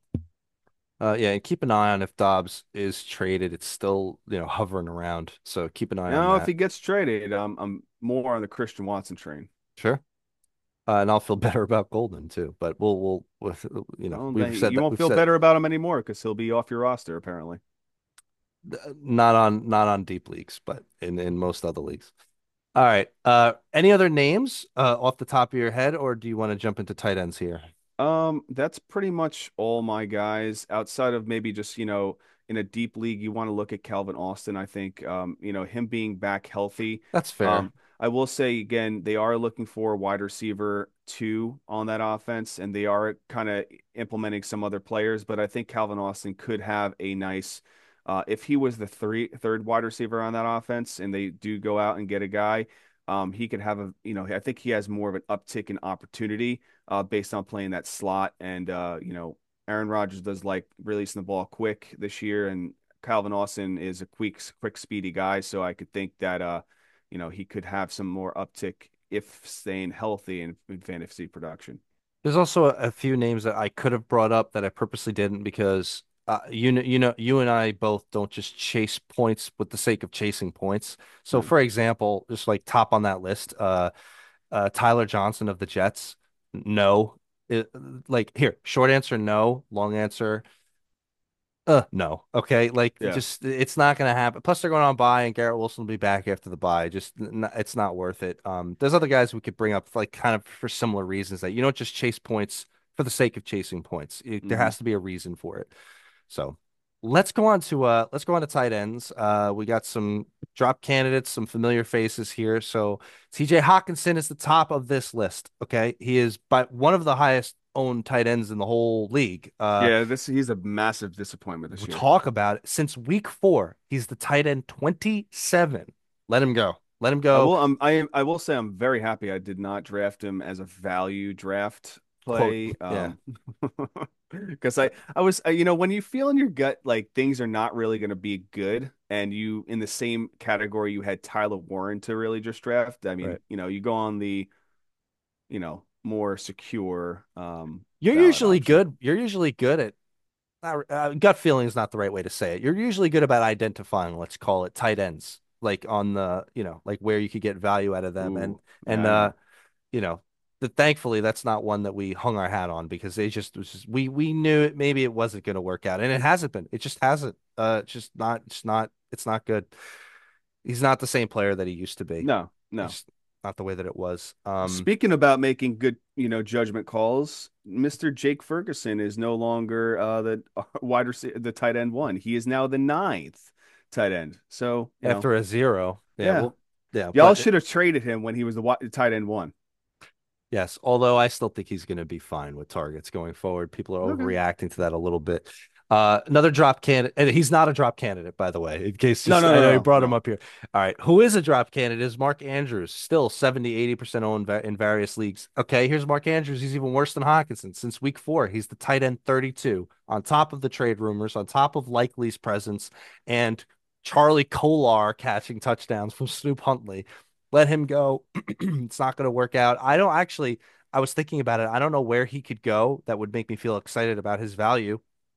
Uh, yeah, and keep an eye on if Dobbs is traded. It's still, you know, hovering around. So keep an eye on Now, if that. he gets traded, um, I'm more on the Christian Watson train. Sure. Uh, and I'll feel better about Golden too. But we'll, we'll, with, you know, Well, we've then said you that, won't we've feel said better about him anymore because he'll be off your roster apparently. not on, not on deep leagues, but in, in most other leagues. All right. Uh, any other names uh, off the top of your head, or do you want to jump into tight ends here? Um, that's pretty much all my guys outside of maybe just, you know, in a deep league, you want to look at Calvin Austin. I think, um, you know, him being back healthy. That's fair. Um, I will say again, they are looking for a wide receiver two on that offense, and they are kind of implementing some other players, but I think Calvin Austin could have a nice, uh, if he was the three third wide receiver on that offense and they do go out and get a guy, um, he could have a, you know, I think he has more of an uptick in opportunity uh, based on playing that slot. And, uh, you know, Aaron Rodgers does like releasing the ball quick this year, and Calvin Austin is a quick, quick, speedy guy. So I could think that, uh, you know, he could have some more uptick if staying healthy in, in fantasy production. There's also a, a few names that I could have brought up that I purposely didn't because uh, you know, you know, you and I both don't just chase points with the sake of chasing points. So, No. for example, just like top on that list, uh, uh, Tyler Johnson of the Jets, no. It, like here, short answer, no. Long answer, uh, no. Okay, like Yeah. just it's not gonna happen. Plus, they're going on bye, and Garrett Wilson will be back after the bye. Just n it's not worth it. Um, there's other guys we could bring up, like kind of for similar reasons that you don't just chase points for the sake of chasing points. It- there Hmm. has to be a reason for it. So let's go on to uh let's go on to tight ends. Uh, we got some drop candidates, some familiar faces here. So T J Hawkinson is the top of this list. Okay, he is by one of the highest owned tight ends in the whole league. Uh. Yeah, this he's a massive disappointment this We'll year. talk about it. Since week four, he's the tight end twenty-seven. Let him go. Let him I go. will um, I am I will say I'm very happy I did not draft him as a value draft Quote. play. Yeah. Um, because I I was uh, you know when you feel in your gut like things are not really going to be good, and you in the same category you had Tyler Warren to really just draft. I mean, Right. you know, you go on the you know more secure um You're ballot usually option. good. You're usually good at uh, uh, gut feeling is not the right way to say it. You're usually good about identifying, let's call it tight ends, like on the, you know, like where you could get value out of them. And, Ooh, yeah, and, I don't uh, know. you know, the, thankfully that's not one that we hung our hat on because they just was just, we, we knew it, maybe it wasn't going to work out and it hasn't been. It just hasn't. Uh, it's just not, it's not, it's not good. He's not the same player that he used to be. No, no. It's not the way that it was. Um, Speaking about making good, you know, judgment calls, mister Jake Ferguson is no longer uh, the wide receiver, the tight end one. He is now the ninth tight end. So, you know, after a zero, yeah, yeah, well, yeah, y'all but should have traded him when he was the wi- tight end one. yes, although I still think he's going to be fine with targets going forward. People are Okay. overreacting to that a little bit. Uh, another drop candidate, and he's not a drop candidate, by the way, in case No, just no, I know you no, brought him no, up here. All right, who is a drop candidate is Mark Andrews, still seventy, eighty percent owned in various leagues. Okay, here's Mark Andrews. He's even worse than Hawkinson. Since week four, he's the tight end thirty-two, on top of the trade rumors, on top of Likely's presence, and Charlie Kolar catching touchdowns from Snoop Huntley. Let him go. It's not going to work out. I don't actually. I was thinking about it. I don't know where he could go that would make me feel excited about his value.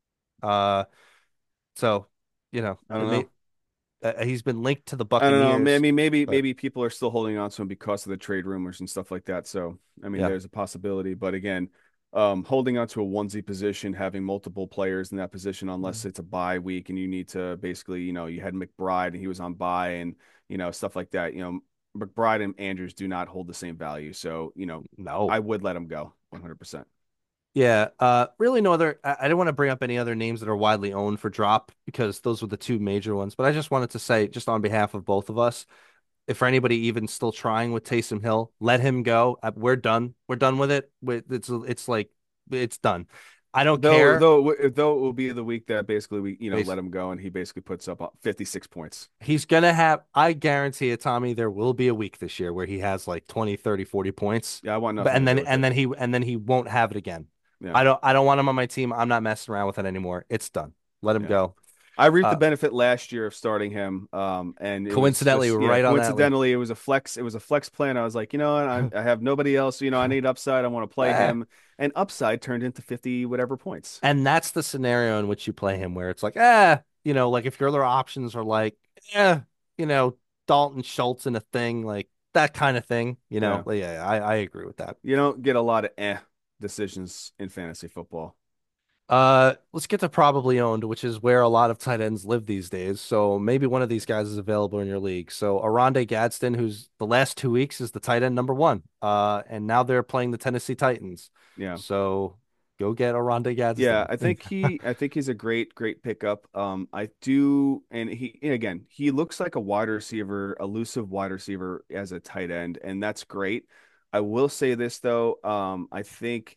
Uh, so, you know, I don't it may, know. uh, he's been linked to the I don't know. I Buccaneers, mean, maybe but maybe people are still holding on to him because of the trade rumors and stuff like that. So, I mean, yeah, there's a possibility. But again, um, holding on to a onesie position, having multiple players in that position, unless it's a bye week and you need to basically, you know, you had McBride and he was on bye and you know stuff like that. You know, McBride and Andrews do not hold the same value. So, you know, I no. would let him go one hundred percent. Yeah, uh, really no other. I, I didn't want to bring up any other names that are widely owned for drop because those were the two major ones. But I just wanted to say, just on behalf of both of us, if for anybody even still trying with Taysom Hill, let him go. Uh, We're done. We're done with it. It's it's like it's done. I don't Though, care. though, though it will be the week that basically we, you know, Bas let him go and he basically puts up fifty-six points. He's gonna have, I guarantee it, Tommy, there will be a week this year where he has like twenty, thirty, forty points. Yeah, I want But nothing and to do then with and it. then he and then he won't have it again. Yeah. I don't I don't want him on my team. I'm not messing around with it anymore. It's done. Let him Yeah. go. I reaped the Uh benefit last year of starting him. Um, and it was coincidentally, just, yeah, right on that list. coincidentally, it was a flex. It was a flex plan. I was like, you know what? I, I have nobody else. You know, I need upside. I want to play Eh. him. And upside turned into fifty whatever points. And that's the scenario in which you play him where it's like, eh, you know, like if your other options are like, eh, you know, Dalton Schultz in a thing, like that kind of thing, you know. Yeah. Like, yeah, I, I agree with that. You don't get a lot of eh decisions in fantasy football. Uh, let's get to probably owned, which is where a lot of tight ends live these days. So maybe one of these guys is available in your league. So Aronde Gadsden, who's the last two weeks is the tight end number one. Uh, and now they're playing the Tennessee Titans. Yeah. So go get Aronde Yeah, Gadsden. I think he I think he's a great great pickup. Um I do and he and again, he looks like a wide receiver, elusive wide receiver as a tight end, and that's great. I will say this though, um I think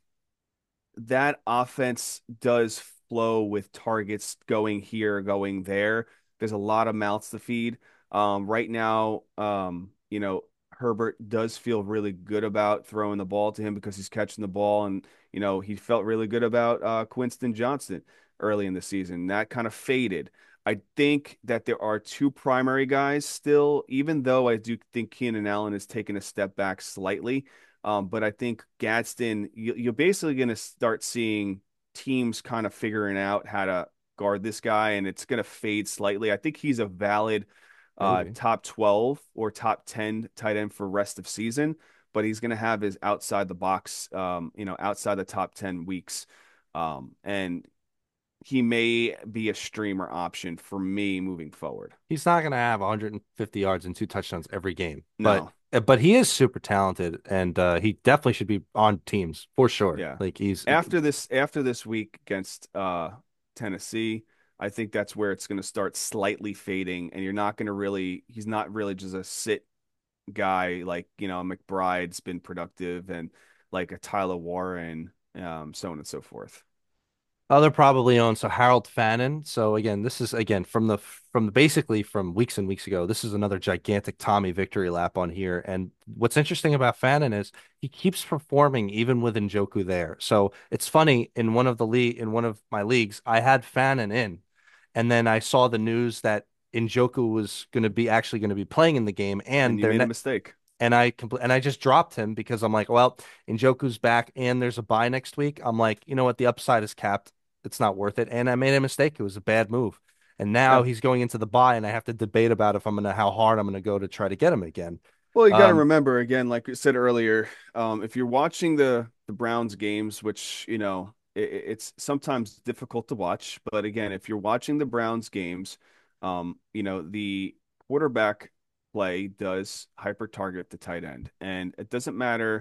that offense does flow with targets going here, going there. There's a lot of mouths to feed. Um, right now, um, you know, Herbert does feel really good about throwing the ball to him because he's catching the ball, and you know, he felt really good about uh, Quinston Johnson early in the season. That kind of faded. I think that there are two primary guys still, even though I do think Keenan Allen has taken a step back slightly. Um, but I think Gadsden, you, you're basically going to start seeing teams kind of figuring out how to guard this guy, and it's going to fade slightly. I think he's a valid uh, Maybe. top twelve or top ten tight end for rest of season, but he's going to have his outside the box, um, you know, outside the top ten weeks. Um, and he may be a streamer option for me moving forward. He's not going to have one hundred fifty yards and two touchdowns every game, but No, uh, but he is super talented, and uh, he definitely should be on teams for sure. yeah. Like he's After this, after this week against uh, Tennessee, I think that's where it's going to start slightly fading, and you're not going to really. He's not really just a sit guy like you know McBride's been productive, and like a Tyler Warren, um, so on and so forth. other probably owned. So Harold Fannin. So again, this is again from the from the basically from weeks and weeks ago. This is another gigantic Tommy victory lap on here. And what's interesting about Fannin is he keeps performing even with Njoku there. So it's funny in one of the league in one of my leagues, I had Fannin in, and then I saw the news that Njoku was going to be actually going to be playing in the game, And and you their made a net mistake. and I compl- and I just dropped him because I'm like, well, Njoku's back and there's a bye next week. I'm like, you know what? The upside is capped. It's not worth it. And I made a mistake. It was a bad move. And now Yeah. he's going into the bye, and I have to debate about if I'm gonna how hard I'm gonna go to try to get him again. Well, you got to Um, remember again, like we said earlier, um, if you're watching the the Browns games, which you know it, it's sometimes difficult to watch, but again, if you're watching the Browns games, um, you know the quarterback play does hyper target the tight end, and it doesn't matter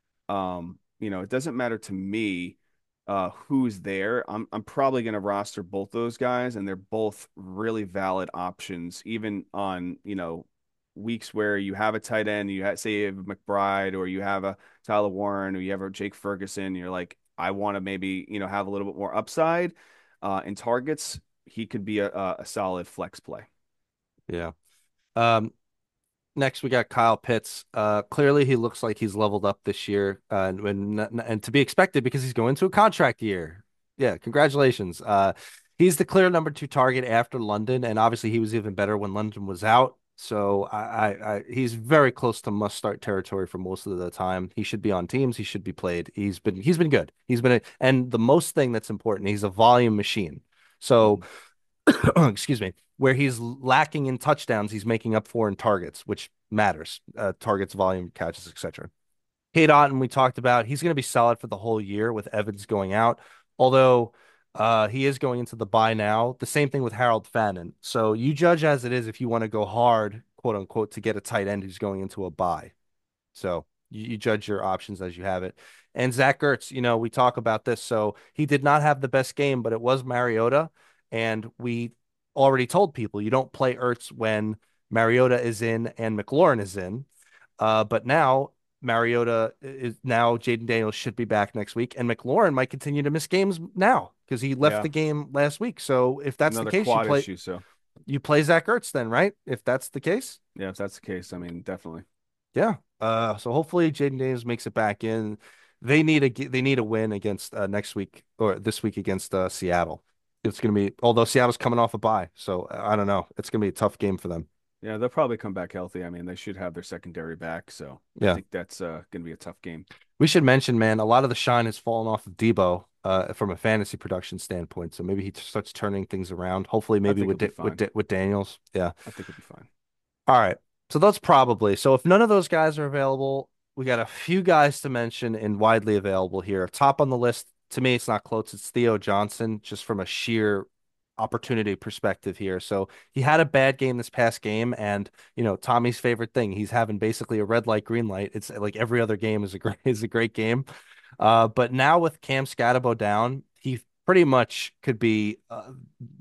um, you know, it doesn't matter to me uh who's there. I'm I'm probably going to roster both those guys, and they're both really valid options even on, you know, weeks where you have a tight end, you have, say you have McBride or you have a Tyler Warren or you have a Jake Ferguson, you're like I want to maybe, you know, have a little bit more upside uh in targets. He could be a a, a solid flex play. yeah. Um, Next, we got Kyle Pitts. Uh, clearly, he looks like he's leveled up this year, uh, and, and and to be expected because he's going to a contract year. Yeah, congratulations. Uh, he's the clear number two target after London, and obviously he was even better when London was out. So I, I, I he's very close to must start territory for most of the time. He should be on teams. He should be played. He's been he's been good. He's been a, and the most thing that's important, he's a volume machine. So Mhm. excuse me, where he's lacking in touchdowns, he's making up for in targets, which matters. Uh, targets, volume, catches, et cetera. Cade Otton, we talked about, he's going to be solid for the whole year with Evans going out, although uh, he is going into the bye now. The same thing with Harold Fannin. So you judge as it is if you want to go hard, quote unquote, to get a tight end who's going into a bye. So you, you judge your options as you have it. And Zach Ertz, you know, we talk about this. So he did not have the best game, but it was Mariota. And we already told people you don't play Ertz when Mariota is in and McLaurin is in. Uh, but now Mariota is now Jaden Daniels should be back next week, and McLaurin might continue to miss games now because he left Yeah, the game last week. So if that's the another case, you quad play issue, so you play Zach Ertz then, right? If that's the case. yeah, if that's the case, I mean, definitely. Yeah. Uh, so hopefully Jaden Daniels makes it back in. They need a they need a win against uh, next week or this week against uh, Seattle. It's gonna be although Seattle's coming off a bye, so uh, I don't know. It's gonna be a tough game for them. Yeah, they'll probably come back healthy. I mean, they should have their secondary back, so I Yeah. think that's uh, going to be a tough game. We should mention, man, a lot of the shine has fallen off of Debo uh, from a fantasy production standpoint. So maybe he starts turning things around. Hopefully, I maybe think with he'll be Da- with fine. Da- with Daniels. Yeah. I think he'll be fine. All right. So that's probably. So if none of those guys are available, we got a few guys to mention and widely available here. Top on the list, to me, it's not close. It's Theo Johnson, just from a sheer opportunity perspective here. So he had a bad game this past game, and you know, Tommy's favorite thing, he's having basically a red light, green light. It's like every other game is a great is a great game. Uh, but now with Cam Scatabo down, he pretty much could be uh,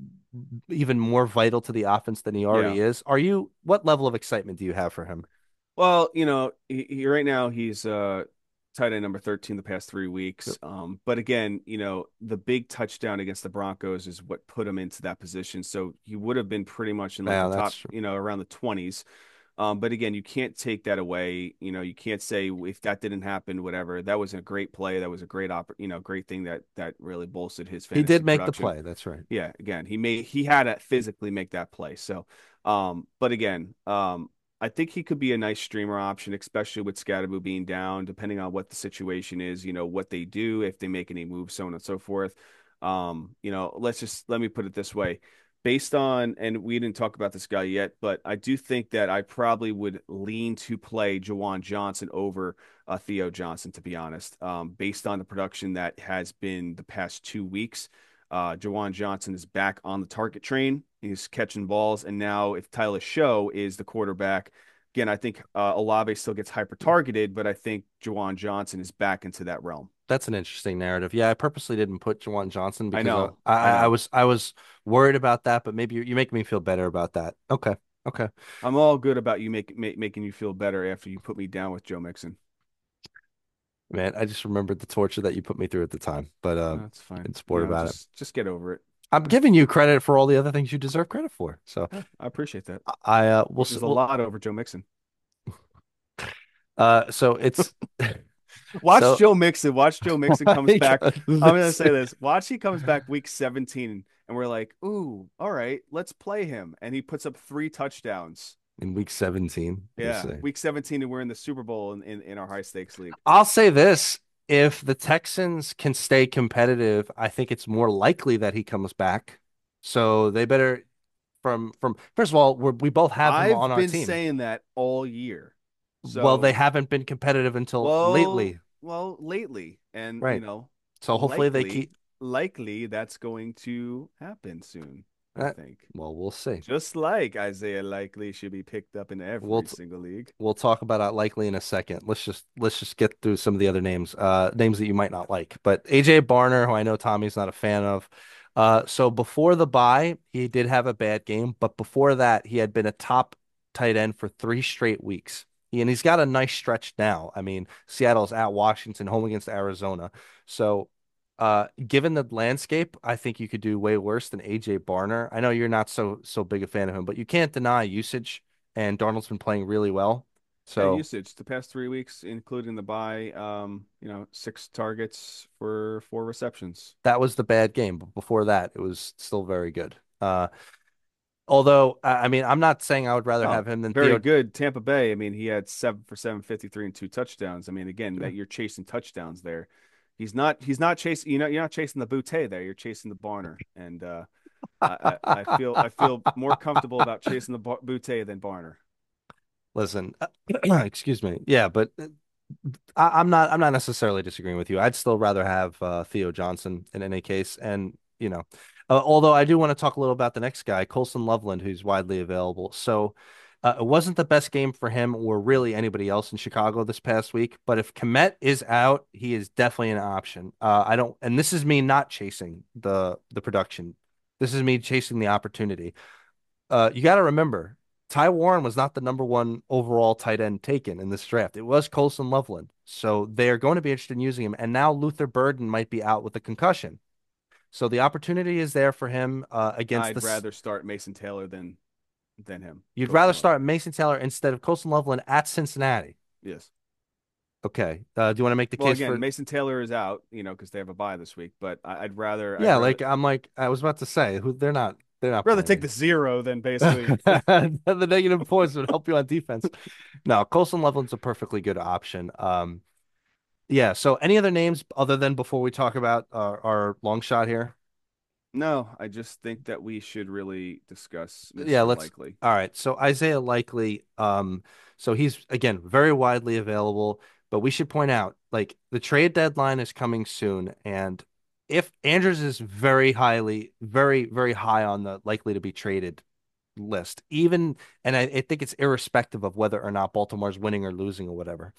even more vital to the offense than he Yeah. already is. Are you, what level of excitement do you have for him? Well, you know, he, he right now he's uh tight end number thirteen the past three weeks. Um, but again, you know, the big touchdown against the Broncos is what put him into that position. So he would have been pretty much in like Yeah, the that's top, true. you know, around the twenties. Um, but again, you can't take that away. You know, you can't say if that didn't happen, whatever. That was a great play. That was a great op, you know, great thing that that really bolstered his He fantasy did make the production. play. That's right. Yeah, again, he made he had to physically make that play. So, um, but again, um, I think he could be a nice streamer option, especially with Scadaboo being down, depending on what the situation is, you know, what they do, if they make any moves, so on and so forth. Um, you know, let's just let me put it this way. Based on, and we didn't talk about this guy yet, but I do think that I probably would lean to play Jawan Johnson over uh, Theo Johnson, to be honest, um, based on the production that has been the past two weeks. Uh, Jawan Johnson is back on the target train. He's catching balls. And now, if Tyler Show is the quarterback, again, I think uh, Olave still gets hyper targeted, but I think Jawan Johnson is back into that realm. That's an interesting narrative. Yeah, I purposely didn't put Jawan Johnson I because uh, know. I, I I know. was I was worried about that, but maybe you, you make me feel better about that. Okay, okay, I'm all good about you make, make, making you feel better after you put me down with Joe Mixon. man. I just remembered the torture that you put me through at the time, but uh, That's you fine. can You sport know, about it. just just get over it. I'm giving you credit for all the other things you deserve credit for. So Yeah, I appreciate that, I uh, will which is a will lot over Joe Mixon. uh, so it's Watch so Joe Mixon. Watch Joe Mixon comes like back. I'm gonna this say this. Watch he comes back week seventeen, and we're like, ooh, all right, let's play him. And he puts up three touchdowns. in week seventeen. We'll Yeah, see. week seventeen, and we're in the Super Bowl in, in, in our high stakes league. I'll say this. If the Texans can stay competitive, I think it's more likely that he comes back. So they better from from first of all, we're, we both have him on I've our been team. saying that all year. Well, they So, haven't been competitive until well, lately, well, lately, and you right? know, So hopefully they likely, keep. likely that's going to happen soon. I Uh, think. well, we'll see. Just like Isaiah Likely should be picked up in We'll every t- single league. we'll talk about it likely in a second. Let's just let's just get through some of the other names, uh, names that you might not like. But A J Barner, who I know Tommy's not a fan of. Uh, so before the bye, he did have a bad game, but before that, he had been a top tight end for three straight weeks. And he's got a nice stretch now. I mean, Seattle's at Washington, home against Arizona. So, uh, given the landscape, I think you could do way worse than A J Barner. I know you're not so so big a fan of him, but you can't deny usage and Darnold's been playing really well. Yeah, So usage the past three weeks, including the bye, um, you know, six targets for four receptions. that was the bad game, but before that, it was still very good. Uh, although, I I mean, I'm not saying I would rather Oh, have him than very Theo. good. Tampa Bay. I mean, he had seven for seven fifty-three and two touchdowns. I mean, again, Sure. that you're chasing touchdowns there. He's not. He's not chasing. You know, you're not chasing the Boutte there. You're chasing the Barner, and uh, I, I, I feel I feel more comfortable about chasing the Boutte than Barner. Listen, excuse me. Yeah, but uh, I, I'm not. I'm not necessarily disagreeing with you. I'd still rather have uh, Theo Johnson in any case, and you know, uh, although I do want to talk a little about the next guy, Colson Loveland, who's widely available. So. Uh, it wasn't the best game for him or really anybody else in Chicago this past week, but if Komet is out, he is definitely an option. Uh, I don't, and this is me not chasing the the production. This is me chasing the opportunity. Uh, you got to remember, Ty Warren was not the number one overall tight end taken in this draft. It was Colson Loveland. So they are going to be interested in using him. And now Luther Burden might be out with a concussion. So the opportunity is there for him uh, against I'd this. rather start Mason Taylor than than him. You'd rather Colson Love. start Mason Taylor instead of Colson Loveland at Cincinnati. Yes. Okay. Uh, do you want to make the Well, case again, for? Mason Taylor is out, you know, because they have a bye this week. But I, I'd rather, I'd Yeah, rather, like I'm like I was about to say, who they're not they're not rather take playing. the zero than basically. The negative points would help you on defense. No, Colson Loveland's a perfectly good option. Um, Yeah. So any other names other than before we talk about our, our long shot here? No, I just think that we should really discuss Yeah, Mister let's. Likely. All right. So Isaiah Likely, um, so he's again very widely available, but we should point out like the trade deadline is coming soon, and if Andrews is very highly, very, very high on the likely to be traded list, even, and I, I think it's irrespective of whether or not Baltimore's winning or losing or whatever.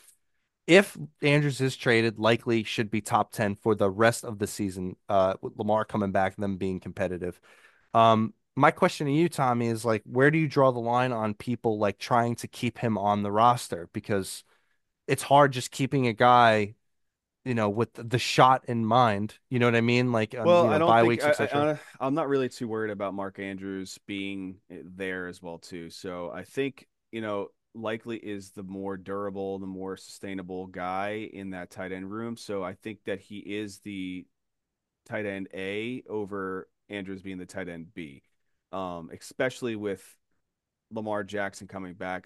If Andrews is traded, likely should be top ten for the rest of the season, uh, with Lamar coming back, them being competitive. Um, my question to you, Tommy, is like, where do you draw the line on people like trying to keep him on the roster? Because it's hard just keeping a guy, you know, with the shot in mind. You know what I mean? Like, um, Well, you I know, don't bye think weeks, I, et cetera. I I'm not really too worried about Mark Andrews being eh, there as well too. So I think, you know, Likely is the more durable, the more sustainable guy in that tight end room. So I think that he is the tight end A over Andrews being the tight end B. Um, especially with Lamar Jackson coming back. I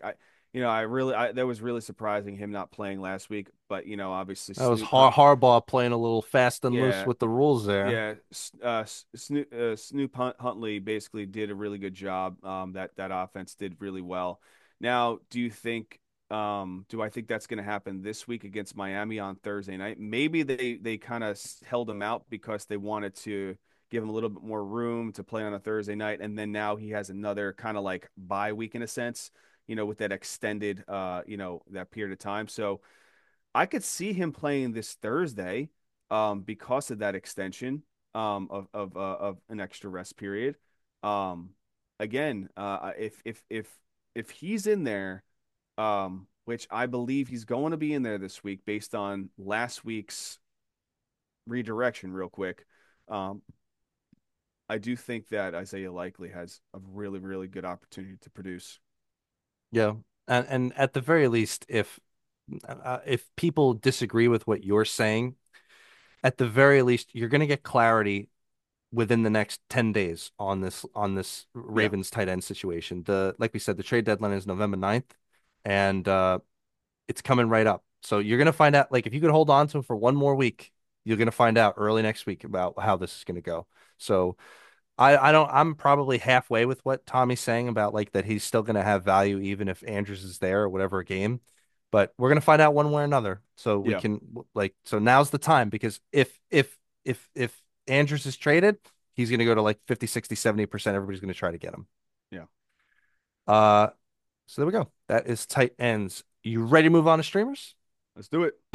you know, I really I, that was really surprising him not playing last week. But you know, obviously That was Snoop Har Hunt, Harbaugh playing a little fast and loose yeah, with the rules there. yeah, uh, Snoop, uh, Snoop Hunt, Huntley basically did a really good job. Um, that that offense did really well. Now, do you think? Um, do I think that's going to happen this week against Miami on Thursday night? Maybe they they kind of held him out because they wanted to give him a little bit more room to play on a Thursday night, and then now he has another kind of like bye week in a sense, you know, with that extended, uh, you know, that period of time. So I could see him playing this Thursday, um, because of that extension, um, of of uh, of an extra rest period. Um, again, uh, if if if if he's in there, um, which I believe he's going to be in there this week based on last week's redirection, real quick. Um, I do think that Isaiah Likely has a really really good opportunity to produce. Yeah. And and at the very least, if uh, if people disagree with what you're saying, at the very least, you're going to get clarity within the next ten days on this on this Yeah, Ravens tight end situation. The like we said, the trade deadline is November ninth, and uh it's coming right up. So you're gonna find out, like, if you could hold on to him for one more week, you're gonna find out early next week about how this is gonna go. So I I don't I'm probably halfway with what Tommy's saying about like that he's still gonna have value even if Andrews is there or whatever game. But we're gonna find out one way or another. So we yeah, can like so now's the time because if if if if Andrews is traded, he's gonna go to like fifty, sixty, seventy percent. Everybody's gonna try to get him. yeah. Uh so there we go. That is tight ends. You ready to move on to streamers? Let's do it.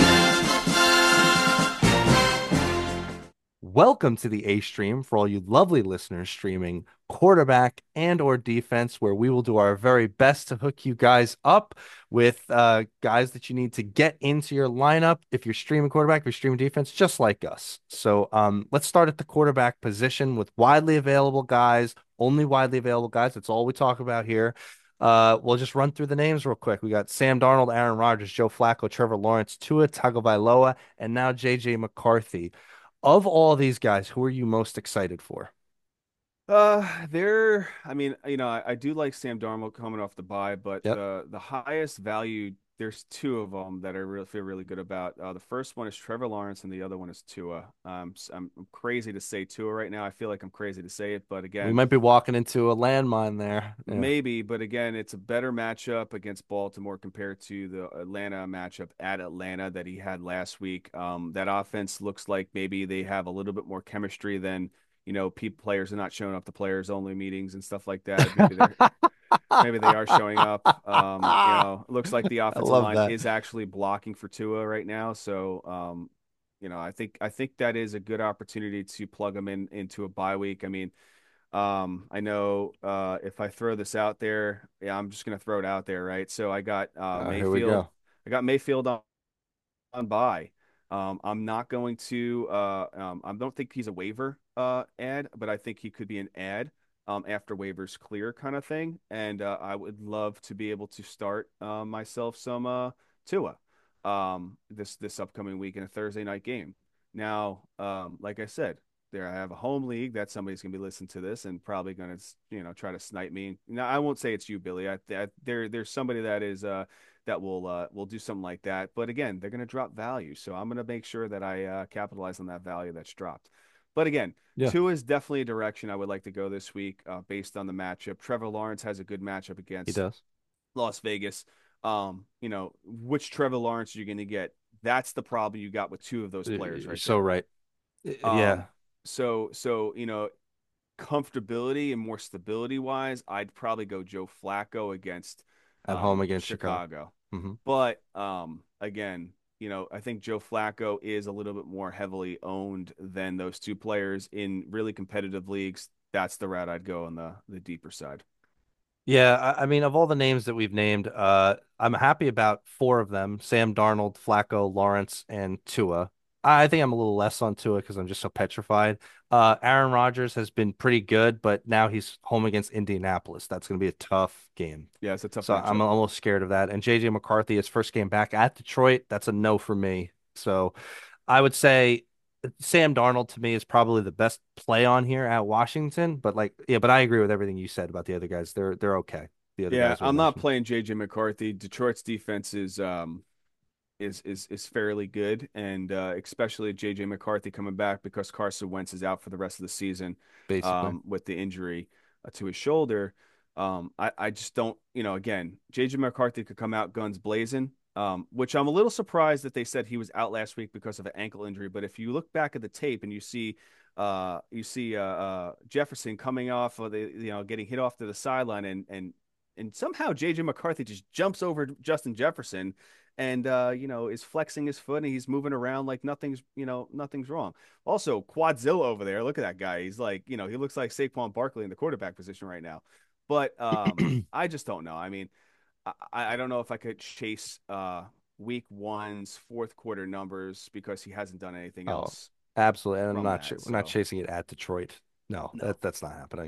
Welcome to the A Stream for all you lovely listeners streaming quarterback and or defense, where we will do our very best to hook you guys up with uh, guys that you need to get into your lineup if you're streaming quarterback, if you're streaming defense, just like us. So um, let's start at the quarterback position with widely available guys, only widely available guys. That's all we talk about here. Uh, we'll just run through the names real quick. We got Sam Darnold, Aaron Rodgers, Joe Flacco, Trevor Lawrence, Tua Tagovailoa, and now J J McCarthy. Of all these guys, who are you most excited for? Uh, there. I mean, you know, I, I do like Sam Darnold coming off the bye, but Yep. the the highest value. There's two of them that I really feel really good about. Uh, the first one is Trevor Lawrence, and the other one is Tua. Um, s- I'm, I'm crazy to say Tua right now. I feel like I'm crazy to say it, but We again, might be walking into a landmine there. Yeah. maybe. But again, it's a better matchup against Baltimore compared to the Atlanta matchup at Atlanta that he had last week. Um, that offense looks like maybe they have a little bit more chemistry than you know, people players are not showing up to players only meetings and stuff like that. Maybe they're maybe they are showing up. Um, you I know, it looks like the offensive love line that. is actually blocking for Tua right now. So, um, you know, I think I think that is a good opportunity to plug them in into a bye week. I mean, um, I know uh, if I throw this out there, yeah, I'm just gonna throw it out there, right? So I got uh, Uh, here we Mayfield. go. I got Mayfield on on by. Um, I'm not going to. Uh, um, I don't think he's a waiver uh, ad, but I think he could be an ad um, after waivers clear kind of thing. And uh, I would love to be able to start uh, myself some uh, Tua um, this this upcoming week in a Thursday night game. Now, um, like I said, there I have a home league that somebody's gonna be listening to this and probably gonna you know try to snipe me. Now I won't say it's you, Billy. I, I there there's somebody that is uh that will uh, will do something like that. But again, they're going to drop value, so I'm going to make sure that I uh, capitalize on that value that's dropped. But again, Yeah, two is definitely a direction I would like to go this week uh, based on the matchup. Trevor Lawrence has a good matchup he against does. Las Vegas. Um, you know, which Trevor Lawrence you're going to get? That's the problem you got with two of those Uh, players You're right so there. right. Uh, Um, Yeah, so so you know, comfortability and more stability wise, I'd probably go Joe Flacco against at home um, against Chicago. Chicago. Hmm. But um, again, you know, I think Joe Flacco is a little bit more heavily owned than those two players in really competitive leagues. That's the route I'd go on the the deeper side. Yeah, I, I mean, of all the names that we've named, uh, I'm happy about four of them: Sam Darnold, Flacco, Lawrence, and Tua. I think I'm a little less on Tua because I'm just so petrified. Uh, Aaron Rodgers has been pretty good, but now he's home against Indianapolis. That's going to be a tough game. Yeah, it's a tough So I'm matchup. almost scared of that. And J J McCarthy, his first game back at Detroit, that's a no for me. So I would say Sam Darnold to me is probably the best play on here at Washington. But like, yeah, but I agree with everything you said about the other guys. They're they're okay. the other Yeah, guys we I'm not mentioned. playing J J McCarthy. Detroit's defense is um is is is fairly good, and uh, especially J J McCarthy coming back because Carson Wentz is out for the rest of the season Basically. um, with the injury uh, to his shoulder. Um, I I just don't, you know, again, J J McCarthy could come out guns blazing, um, which I'm a little surprised that they said he was out last week because of an ankle injury. But if you look back at the tape and you see. Uh, you see uh, uh, Jefferson coming off of the, you know, getting hit off to the sideline, and and and somehow J J McCarthy just jumps over Justin Jefferson and uh, you know, is flexing his foot and he's moving around like nothing's, you know, nothing's wrong. Also, Quadzilla over there, look at that guy. He's like, you know, he looks like Saquon Barkley in the quarterback position right now. But um, I just don't know. I mean, I, I don't know if I could chase uh week one's fourth quarter numbers because he hasn't done anything Oh, else absolutely. And I'm from not ch that. we're not So chasing it at Detroit. No, no. that that's not happening.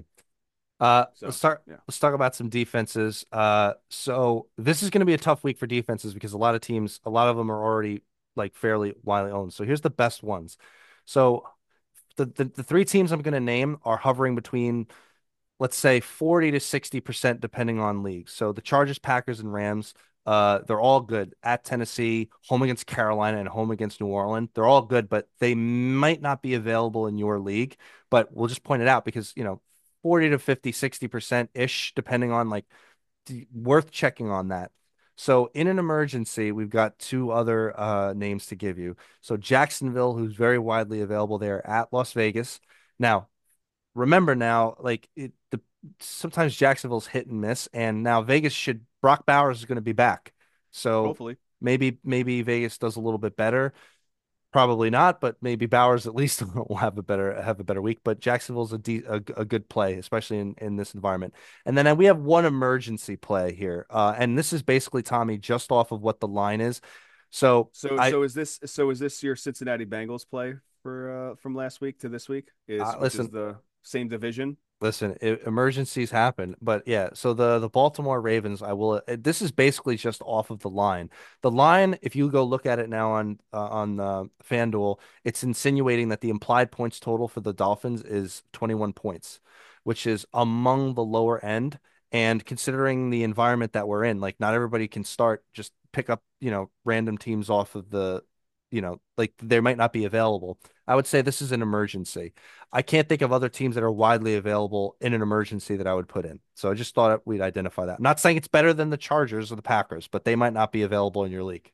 Uh, let's So start. yeah. Let's talk about some defenses. Uh, so this is going to be a tough week for defenses because a lot of teams, a lot of them are already like fairly widely owned. So here's the best ones. So the the, the three teams I'm going to name are hovering between, let's say, forty to sixty percent depending on league. So the Chargers, Packers, and Rams, uh, they're all good at Tennessee, home against Carolina, and home against New Orleans. They're all good, but they might not be available in your league. But we'll just point it out because, you know, forty to fifty, sixty percent ish, depending on like worth checking on that. So in an emergency, we've got two other uh, names to give you. So Jacksonville, who's very widely available there at Las Vegas. Now, remember now, like it, the sometimes Jacksonville's hit and miss, and now Vegas should Brock Bowers is going to be back, so Hopefully. maybe maybe Vegas does a little bit better. Probably not, but maybe Bowers at least will have a better have a better week. But Jacksonville's a, de a, a good play, especially in, in this environment. And then uh, we have one emergency play here, uh, and this is basically Tommy just off of what the line is. So So I so is this so is this your Cincinnati Bengals play for uh from last week to this week is uh, which is listen, the same division? Listen, it, emergencies happen, but yeah. So the the Baltimore Ravens, I will. uh, This is basically just off of the line. The line, if you go look at it now on uh, on uh, FanDuel, it's insinuating that the implied points total for the Dolphins is twenty-one points, which is among the lower end. And considering the environment that we're in, like not everybody can start just pick up, you know, random teams off of the, you know, like they might not be available. I would say this is an emergency. I can't think of other teams that are widely available in an emergency that I would put in. So I just thought we'd identify that. I'm not saying it's better than the Chargers or the Packers, but they might not be available in your league.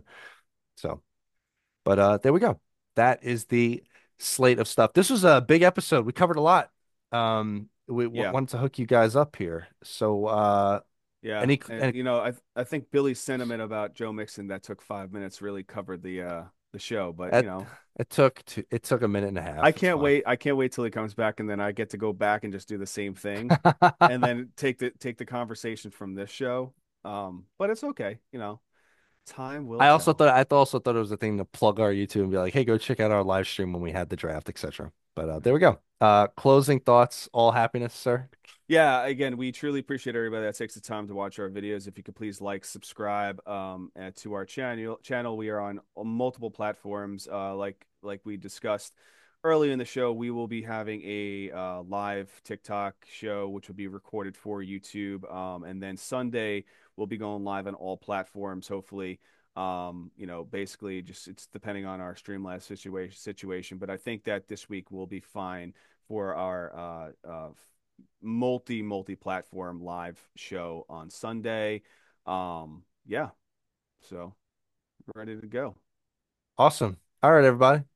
So, but uh, there we go. That is the slate of stuff. This was a big episode. We covered a lot. Um, we w Yeah. wanted to hook you guys up here. So, uh, Yeah, any, and any you know, I I think Billy's sentiment about Joe Mixon that took five minutes really covered the uh the show. But you it, know, it took to, it took a minute and a I half. It's can't fine. wait. I can't wait till he comes back, and then I get to go back and just do the same thing, and then take the take the conversation from this show. Um, but it's okay. You know, time will I also tell. thought I also thought it was a thing to plug our YouTube and be like, hey, go check out our live stream when we had the draft, et cetera. But uh, there we go. Uh, closing thoughts, all happiness, sir. Yeah, again, we truly appreciate everybody that takes the time to watch our videos. If you could please like, subscribe um, uh, to our channel. Channel, we are on multiple platforms. Uh, like like we discussed earlier in the show, we will be having a uh, live TikTok show, which will be recorded for YouTube. Um, and then Sunday, we'll be going live on all platforms. Hopefully, um, you know, basically, just it's depending on our Streamlabs situation. Situation, but I think that this week will be fine for our uh, uh, multi multi platform live show on Sunday. Um, yeah, so ready to go. Awesome. All right, everybody.